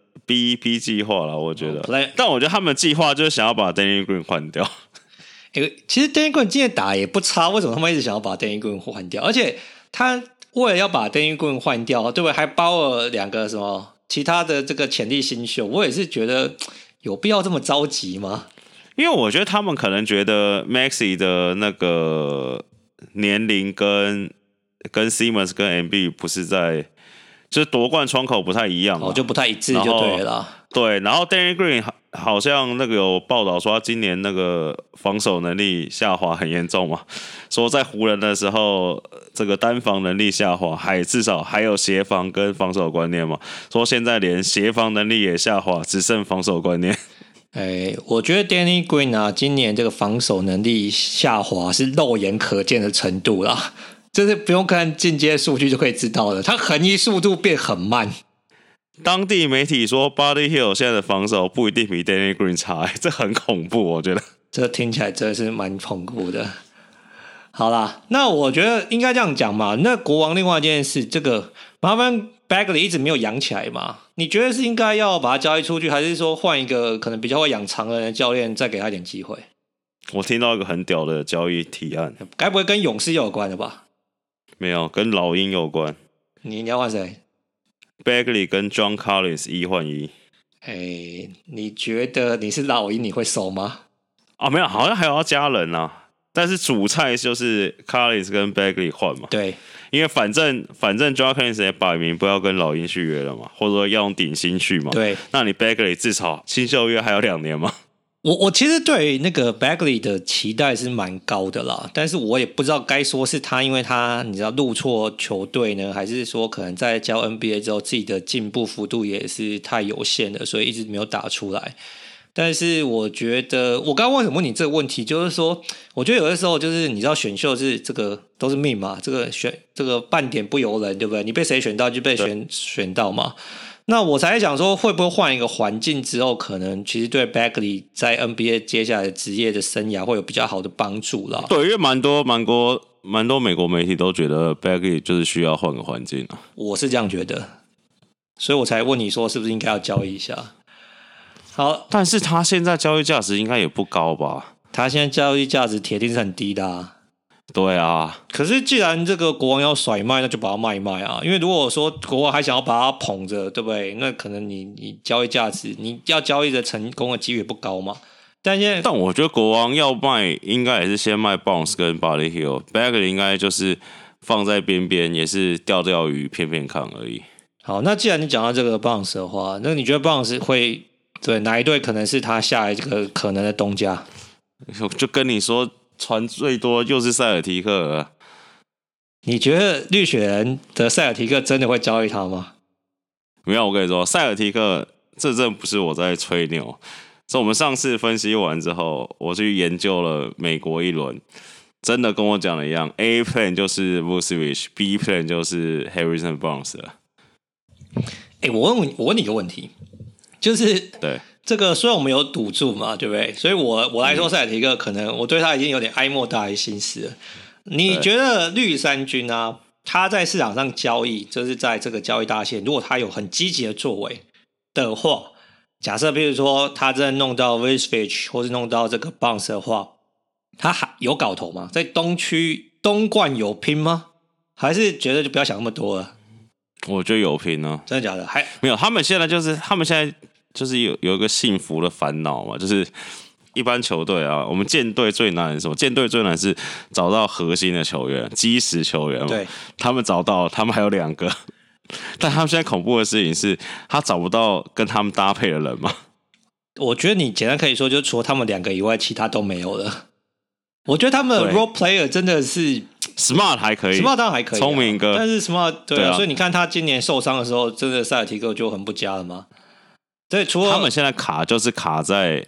B 计划啦，我觉得。但我觉得他们计划就是想要把 Danny Green 换掉。 其实 Danny Green 今天打也不差，为什么他们一直想要把 Danny Green 换掉？而且他为了要把 Danny Green 换掉，对不对？还包了2个什么其他的这个潜力新秀，我也是觉得有必要这么着急吗？ 因为我觉得他们可能觉得 Maxey 的那个年龄跟 Simmons 跟 MB 不是在，就是夺冠窗口不太一样， 就不太一致就对了啦。 对，然后 Danny Green 好像那个有报道说他今年那个防守能力下滑很严重嘛，说在湖人的时候这个单防能力下滑，至少还有协防跟防守观念嘛，说现在连协防能力也下滑，只剩防守观念。 我觉得 Danny Green 啊，今年这个防守能力下滑是肉眼可见的程度啦，就是不用看进阶数据就可以知道了，他横移速度变很慢。 当地媒体说 Buddy Hield 现在的防守不一定比 Danny Green 差，这很恐怖，我觉得。 这听起来真的是蛮恐怖的。好啦，那我觉得应该这样讲嘛。那国王另外一件事，这个麻烦 Bagley 一直没有养起来嘛？你觉得是应该要把他交易出去，还是说换一个可能比较会养长人的教练，再给他一点机会？ 我听到一个很屌的交易提案， 该不会跟勇士有关的吧？ 没有，跟老鹰有关。 你要换谁 ？Bagley 跟 John Collins 1换1。 你觉得你是老鹰你会收吗？ 没有，好像还要加人啊。但是主菜就是 Collins 跟 Bagley 换嘛。 对， 因为反正 John Collins 也摆明不要跟老鹰续约了嘛，或者说要用顶薪续嘛。 对， 那你 Bagley 至少新秀约还有2年嘛。 我其实对那个 Bagley 的期待是蛮高的啦，但是我也不知道该说是他因为他你知道入错球队呢，还是说可能在教 NBA 之后自己的进步幅度也是太有限了，所以一直没有打出来。但是我觉得我刚刚为什么问你这个问题，就是说我觉得有的时候就是你知道选秀是这个都是命嘛，这个半点不由人，对不对？你被谁选到就被选到嘛。那我才想说，会不会换一个环境之后，可能其实对 Bagley 在 NBA 接下来职业的生涯会有比较好的帮助啦。 对，因为蛮多美国媒体都觉得 Bagley 就是需要换个环境啊。 我是这样觉得，所以我才问你说是不是应该要交易一下。好， 但是他现在交易价值应该也不高吧？ 他现在交易价值铁定是很低的啊。 对啊， 可是既然这个国王要甩卖，那就把它卖一卖啊！因为如果说国王还想要把它捧着，对不对？那可能你交易价值，你要交易的成功的几率不高嘛。但我觉得国王要卖，应该也是先卖 Bounce 跟 Buddy Hield，Bagley 应该就是放在边边，也是钓鱼骗看而已。 好，那既然你讲到这个 Bounce 的话，那你觉得 Bounce 会对哪一队可能是他下来这个可能的东家？ 就跟你说。传最多又是塞尔提克了。 你觉得绿雪人的塞尔提克真的会交易他吗？ 没有，我跟你说，塞尔提克这真不是我在吹牛。所以我们上次分析完之后，我去研究了美国一轮，真的跟我讲的一样 ，A plan 就是 Vucevic，B plan 就是 Harrison Barnes 了。 我问你一个问题，就是对。 这个虽然我们有赌注嘛，对不对？所以我来说塞尔提克可能我对他已经有点哀莫大于心死了。你觉得绿衫军啊，他在市场上交易，就是在这个交易大线，如果他有很积极的作为的话，假设比如说他真的弄到 Vucevic 或是弄到这个 Bounce 的话，他还有搞头吗？在东区东冠有拼吗？还是觉得就不要想那么多了？ 我觉得有拼啊， 真的假的？还没有，他们现在就是有一个幸福的烦恼嘛，就是一般球队啊，我们舰队最难是什么？舰队最难是找到核心的球员、基石球员嘛。 对， 他们找到，他们还有2个，但他们现在恐怖的事情是，他找不到跟他们搭配的人嘛。 我觉得你简单可以说，就除了他们2个以外，其他都没有了。我觉得他们的 role player 真的是 Smart 还可以 ，Smart 当然还可以， 聪明哥， 但是 Smart 对啊， 对啊， 所以你看他今年受伤的时候，真的塞尔提克就很不佳了吗？对，除了他们现在就是卡在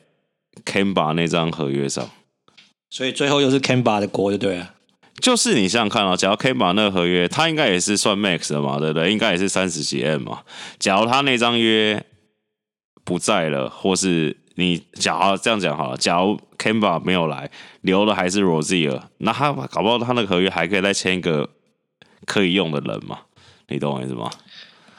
Kemba 那张合约上， 所以最后又是 Kemba 的锅，就对了。 就是你想想看啊，假如 Kemba 那个合约，他应该也是算 max 的嘛，对不对？应该也是30几 M 嘛。假如他那张约不在了，或是你假如这样讲好了，假如 Kemba 没有来，留的还是 Rozier， 那他搞不好他那个合约还可以再签一个可以用的人嘛？你懂我意思吗？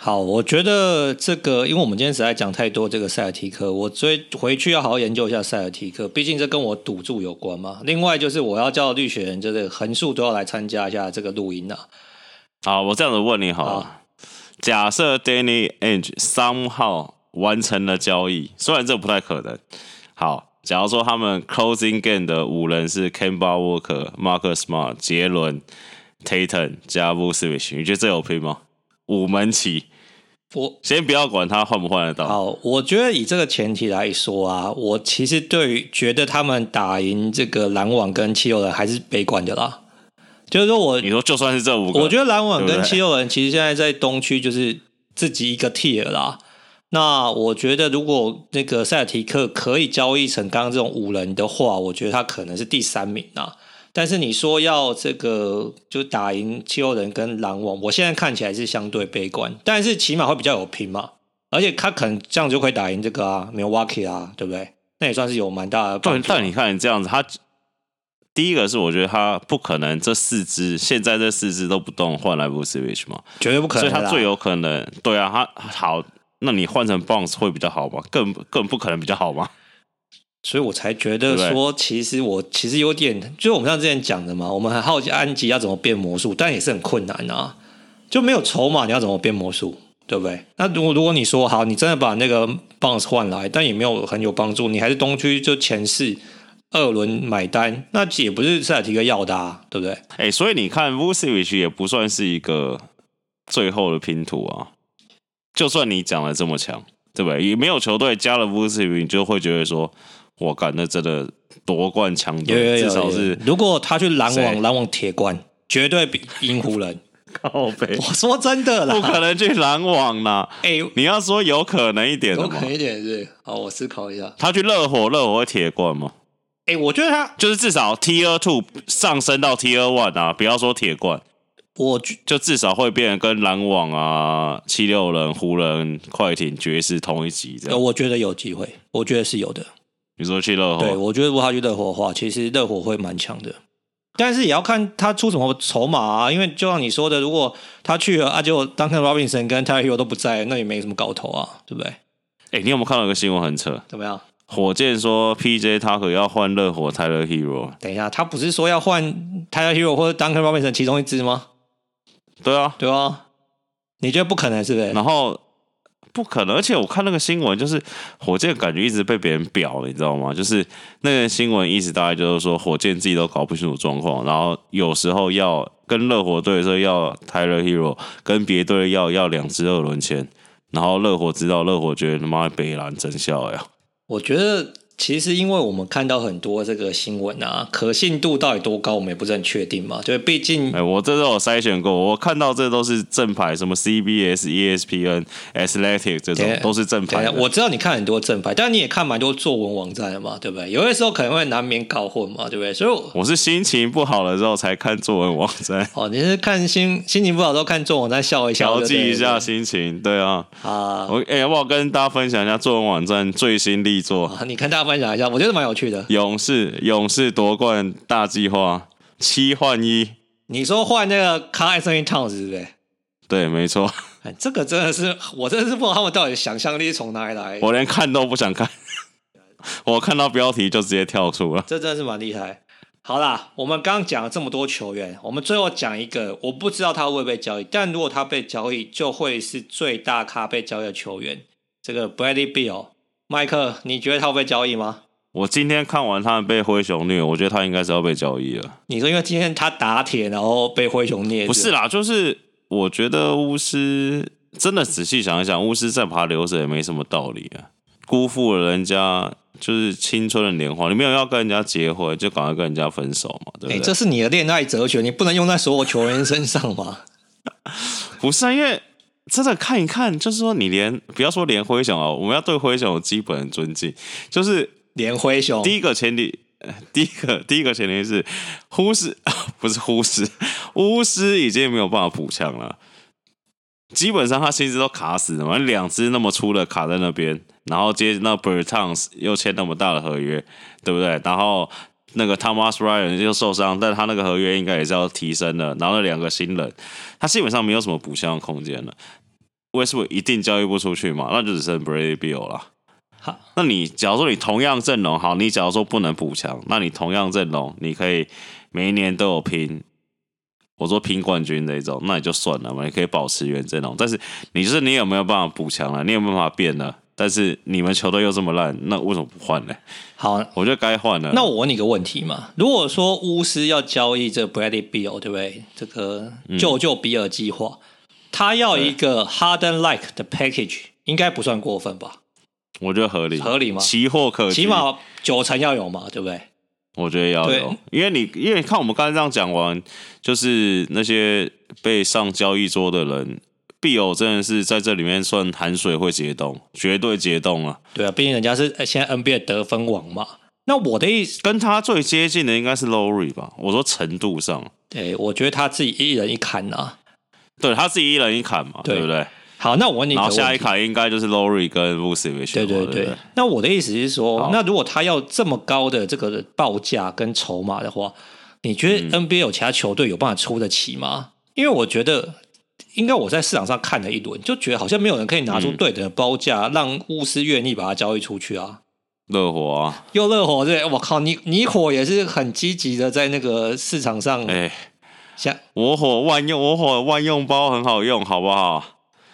好，我觉得这个，因为我们今天实在讲太多这个塞尔提克，所以回去要好好研究一下塞尔提克，毕竟这跟我赌注有关嘛。另外就是我要叫绿雪人，就是横竖都要来参加一下这个录音啊。 好，我这样子问你好了，假设 Danny Ainge somehow 完成了交易，虽然这不太可能。好，假如说他们 closing game 的5人是 Kemba Walker、Marcus Smart、杰伦、Tatum 加 Vucevic， 你觉得这有拼吗？5门棋。我先不要管他换不换得到。 好，我觉得以这个前提来说啊，我其实对于觉得他们打赢这个篮网跟七六人还是悲观的啦。就是说你说就算是这5个， 我觉得篮网跟七六人其实现在在东区就是自己一个 tier 啦。那我觉得如果那个塞尔提克可以交易成刚刚这种5人的话，我觉得他可能是第3名啦。但是你说要这个就打赢七六人跟篮网，我现在看起来是相对悲观，但是起码会比较有拼嘛，而且他可能这样就可以打赢这个啊 Milwaukee 啊，对不对？那也算是有蛮大的帮助。 但你看你这样子，他第一个是我觉得他不可能现在这4支都不动换来 Vucevic 嘛， 绝对不可能。 所以他最有可能对啊，他好，那你换成 Bonds 会比较好吗？更不可能比较好吗？ 所以我才觉得说，其实有点，就是我们像之前讲的嘛，我们很好奇安吉要怎么变魔术，但也是很困难啊，就没有筹码，你要怎么变魔术，对不对？那如果你说好，你真的把那个 Bonds 换来，但也没有很有帮助，你还是东区就前4 2轮买单，那也不是塞尔提克要的啊，对不对？ 所以你看 Vucevic 也不算是一个最后的拼图啊，就算你讲的这么强，对不对？也没有球队加了 Vucevic， 你就会觉得说。我干，那真的夺冠强队，至少是。 如果他去篮网铁冠，绝对比赢湖人。 靠北， 我说真的啦， 不可能去篮网啦。你要说有可能一点的吗？ 有可能一点是。好，我思考一下。 他去热火会铁冠吗？ 我觉得他就是至少 Tier 2上升到 Tier 1啊，不要说铁冠。就至少会变成跟篮网啊、76人、湖人、快艇、爵士同一级这样。 我觉得有机会，我觉得是有的。 你说去热火？ 对，我觉得如果他去热火的话，其实热火会蛮强的，但是也要看他出什么筹码啊。因为就像你说的，如果他去了结果 Duncan Robinson 跟 Tyler Hero 都不在，那也没什么搞头啊，对不对？ 你有没有看到一个新闻很扯？ 怎么样？ 火箭说 PJ Tucker 要换热火 Tyler Hero。 等一下，他不是说要换 Tyler Hero 或者 Duncan Robinson 其中一支吗？ 对啊， 对啊，你觉得不可能是不是？ 然后。不可能，而且我看那个新闻，就是火箭感觉一直被别人表了，你知道吗？就是那个新闻意思大概就是说，火箭自己都搞不清楚状况，然后有时候要跟热火队的时候要 Tyler Hero， 跟别队要2支2轮签，然后热火知道，热火觉得他妈北蓝真笑呀。 我觉得其实因为我们看到很多这个新闻啊，可信度到底多高，我们也不是很确定嘛。就毕竟， 我这都有筛选过，我看到这都是正牌，什么 CBS、ESPN、Athletic 这种都是正牌的。 我知道你看很多正牌，但你也看蛮多作文网站的嘛，对不对？有的时候可能会难免搞混嘛，对不对？所以我是心情不好的时候才看作文网站。 你是看心情不好的时候看作文网站笑一笑， 调剂一下心情，对啊。要不要跟大家分享一下作文网站最新力作？ 你跟大家分享一下，我觉得蛮有趣的。 勇士夺冠大计划7换1， 你说换那个 Karl Anthony Towns 是不是？ 对，没错。 这个真的是，我真的是不知道他们到底想象力是从哪里来。 我连看都不想看，我看到标题就直接跳出了。 这真的是蛮厉害。好啦，我们刚刚讲了这么多球员，我们最后讲一个，我不知道他会不会被交易，但如果他被交易，就会是最大咖被交易的球员。这个 Bradley Beal， 麦克，你觉得他会被交易吗？ 我今天看完他们被灰熊虐，我觉得他应该是要被交易了。 你说因为今天他打铁，然后被灰熊虐？ 不是啦，就是我觉得巫师真的仔细想一想，巫师再把他留着也没什么道理啊，辜负了人家就是青春的年华。你没有要跟人家结婚，就赶快跟人家分手嘛，对不对？ 这是你的恋爱哲学，你不能用在所有球员身上吗？ 不是啊，因为真的看一看，就是说你不要说连灰熊我们要对灰熊有基本的尊敬，就是连灰熊第一个前提是巫师已经没有办法补强了，基本上他薪资都卡死了嘛，2支那么粗的卡在那边，然后接着那 Bertans 又签那么大的合约，对不对？然后那个 Thomas Ryan 就受伤，但他那个合约应该也是要提升的，然后那2个新人，他基本上没有什么补强的空间了。 Westbrook 一定交易不出去嘛，那就只剩 Bradley Beal 了。好，那你假如说你同样阵容，好，你假如说不能补强，那你同样阵容，你可以每一年都有拼，我说拼冠军这种，那你就算了嘛，你可以保持原阵容，但是你有没有办法补强了？你有没有办法变了？但是你们球队又这么烂，那为什么不换呢？ 好， 我觉得该换了。 那我问你个问题嘛，如果说巫师要交易这 Bradley Beal， 对不对？这个救比尔计划，他要一个 Harden-like 的 package， 应该不算过分吧？ 我觉得合理吗？奇货可居， 起码90%要有嘛，对不对？ 我觉得要有，因为你看我们刚才这样讲完，就是那些被上交易桌的人，必有真的是在这里面算含水会解冻，绝对解冻啊！ 对啊，毕竟人家是现在 NBA 得分王嘛。那我的意思， 跟他最接近的应该是 Lowry 吧？我说程度上， 对，我觉得他自己一人一砍啊， 对他自己一人一砍嘛，对不对？ 好，那我问你， 然后下一卡应该就是 Lowry 跟 Vucevic。对。 那我的意思是说，那如果他要这么高的这个报价跟筹码的话，你觉得 NBA 有其他球队有办法出得起吗？因为我觉得，应该我在市场上看了一轮，就觉得好像没有人可以拿出对等的报价，让巫师愿意把它交易出去啊。 热火啊， 又热火对，我靠，你火也是很积极的在那个市场上， 我火万用包很好用，好不好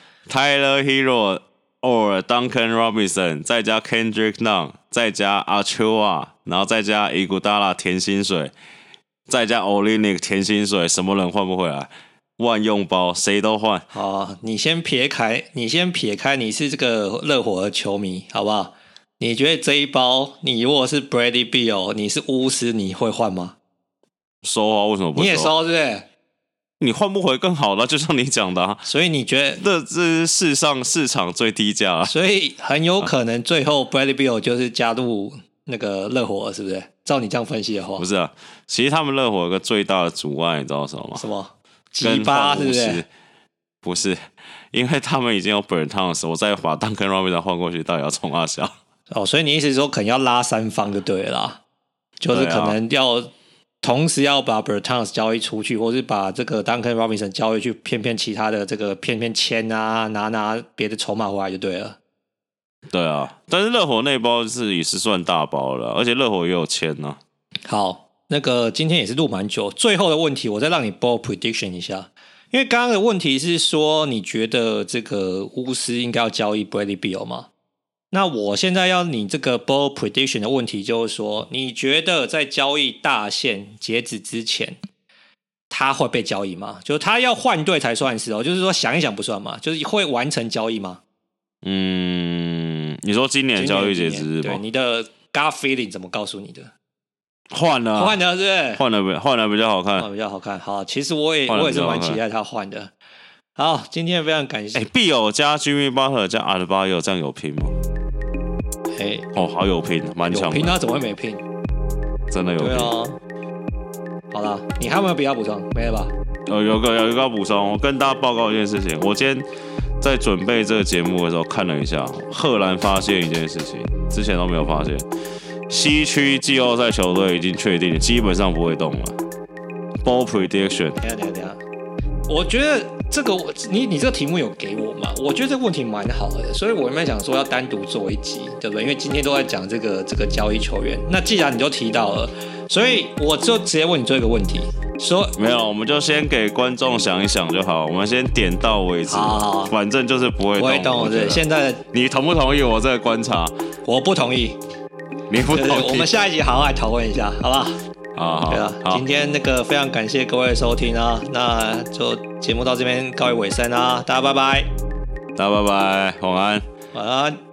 ？Tyler Hero or Duncan Robinson， 再加 Kendrick Nunn， 再加 Achua， 然后再加 Iguodala 填薪水，再加 Olynyk 填薪水，什么人换不回来？万用包，谁都换。 好，你先撇开你是这个热火的球迷，好不好？你觉得这一包，你如果是 Bradley Beal， 你是巫师，你会换吗？ 收啊，为什么不收？ 你也收，对不对？ 你换不回更好的，就像你讲的、啊。 所以你觉得这是世上市场最低价、啊， 所以很有可能最后 Bradley Beal 就是加入那个热火，是不是？照你这样分析的话， 不是啊。其实他们热火有个最大的阻碍，你知道什么吗？ 什么？鸡巴是不是？ 不是，因为他们已经有 Bertans， 我再把 Duncan Robinson 换过去，到底要冲阿小？ 哦，所以你意思是说可能要拉三方就对了啦，就是可能要同时要把 Bertans 交易出去，或是把这个 Duncan Robinson 交易去骗其他的这个骗签啊，拿别的筹码回来就对了。 对啊，但是热火那包也是算大包了，而且热火也有签啊。 好，那个今天也是录蛮久，最后的问题我再让你 ball prediction 一下，因为刚刚的问题是说你觉得这个巫师应该要交易 Bradley Beal 吗？那我现在要你这个 ball prediction 的问题就是说，你觉得在交易大限截止之前，他会被交易吗？就是他要换队才算是哦，就是说想一想不算嘛，就是会完成交易吗？ 你说今年交易截止日吗？ 对，你的 gut feeling 怎么告诉你的？ 换了， 是不是？ 换了比较好看， 比较好看。好，其实我也是蛮期待他换的。好，今天非常感谢。 Beal 加 Jimmy Butler 加 Adebayo 这样有拼吗？好有拼，蛮强的。 有拼他怎么会没拼？ 真的有拼。对啊。 好了，你还有没有比较补充？没了吧？ 有一个要补充，我跟大家报告一件事情。我今天在准备这个节目的时候看了一下，赫然发现一件事情，之前都没有发现。西区季后赛球队已经确定，基本上不会动了。Ball prediction。等一下， 我觉得这个你这个题目有给我嘛？我觉得这个问题蛮好的，所以我原本想说要单独做一集，对不对？因为今天都在讲这个交易球员，那既然你都提到了，所以我就直接问你做一个问题，说没有，我们就先给观众想一想就好，我们先点到为止，好，反正就是不会动。不会动，对。现在你同不同意我这个观察？ 我不同意。 你不同意？ 我们下一集好好来讨论一下，好不好？ 好， 对啊，今天那个非常感谢各位的收听啊，那就节目到这边告一尾声啊，大家拜拜， 大家拜拜，晚安， 晚安。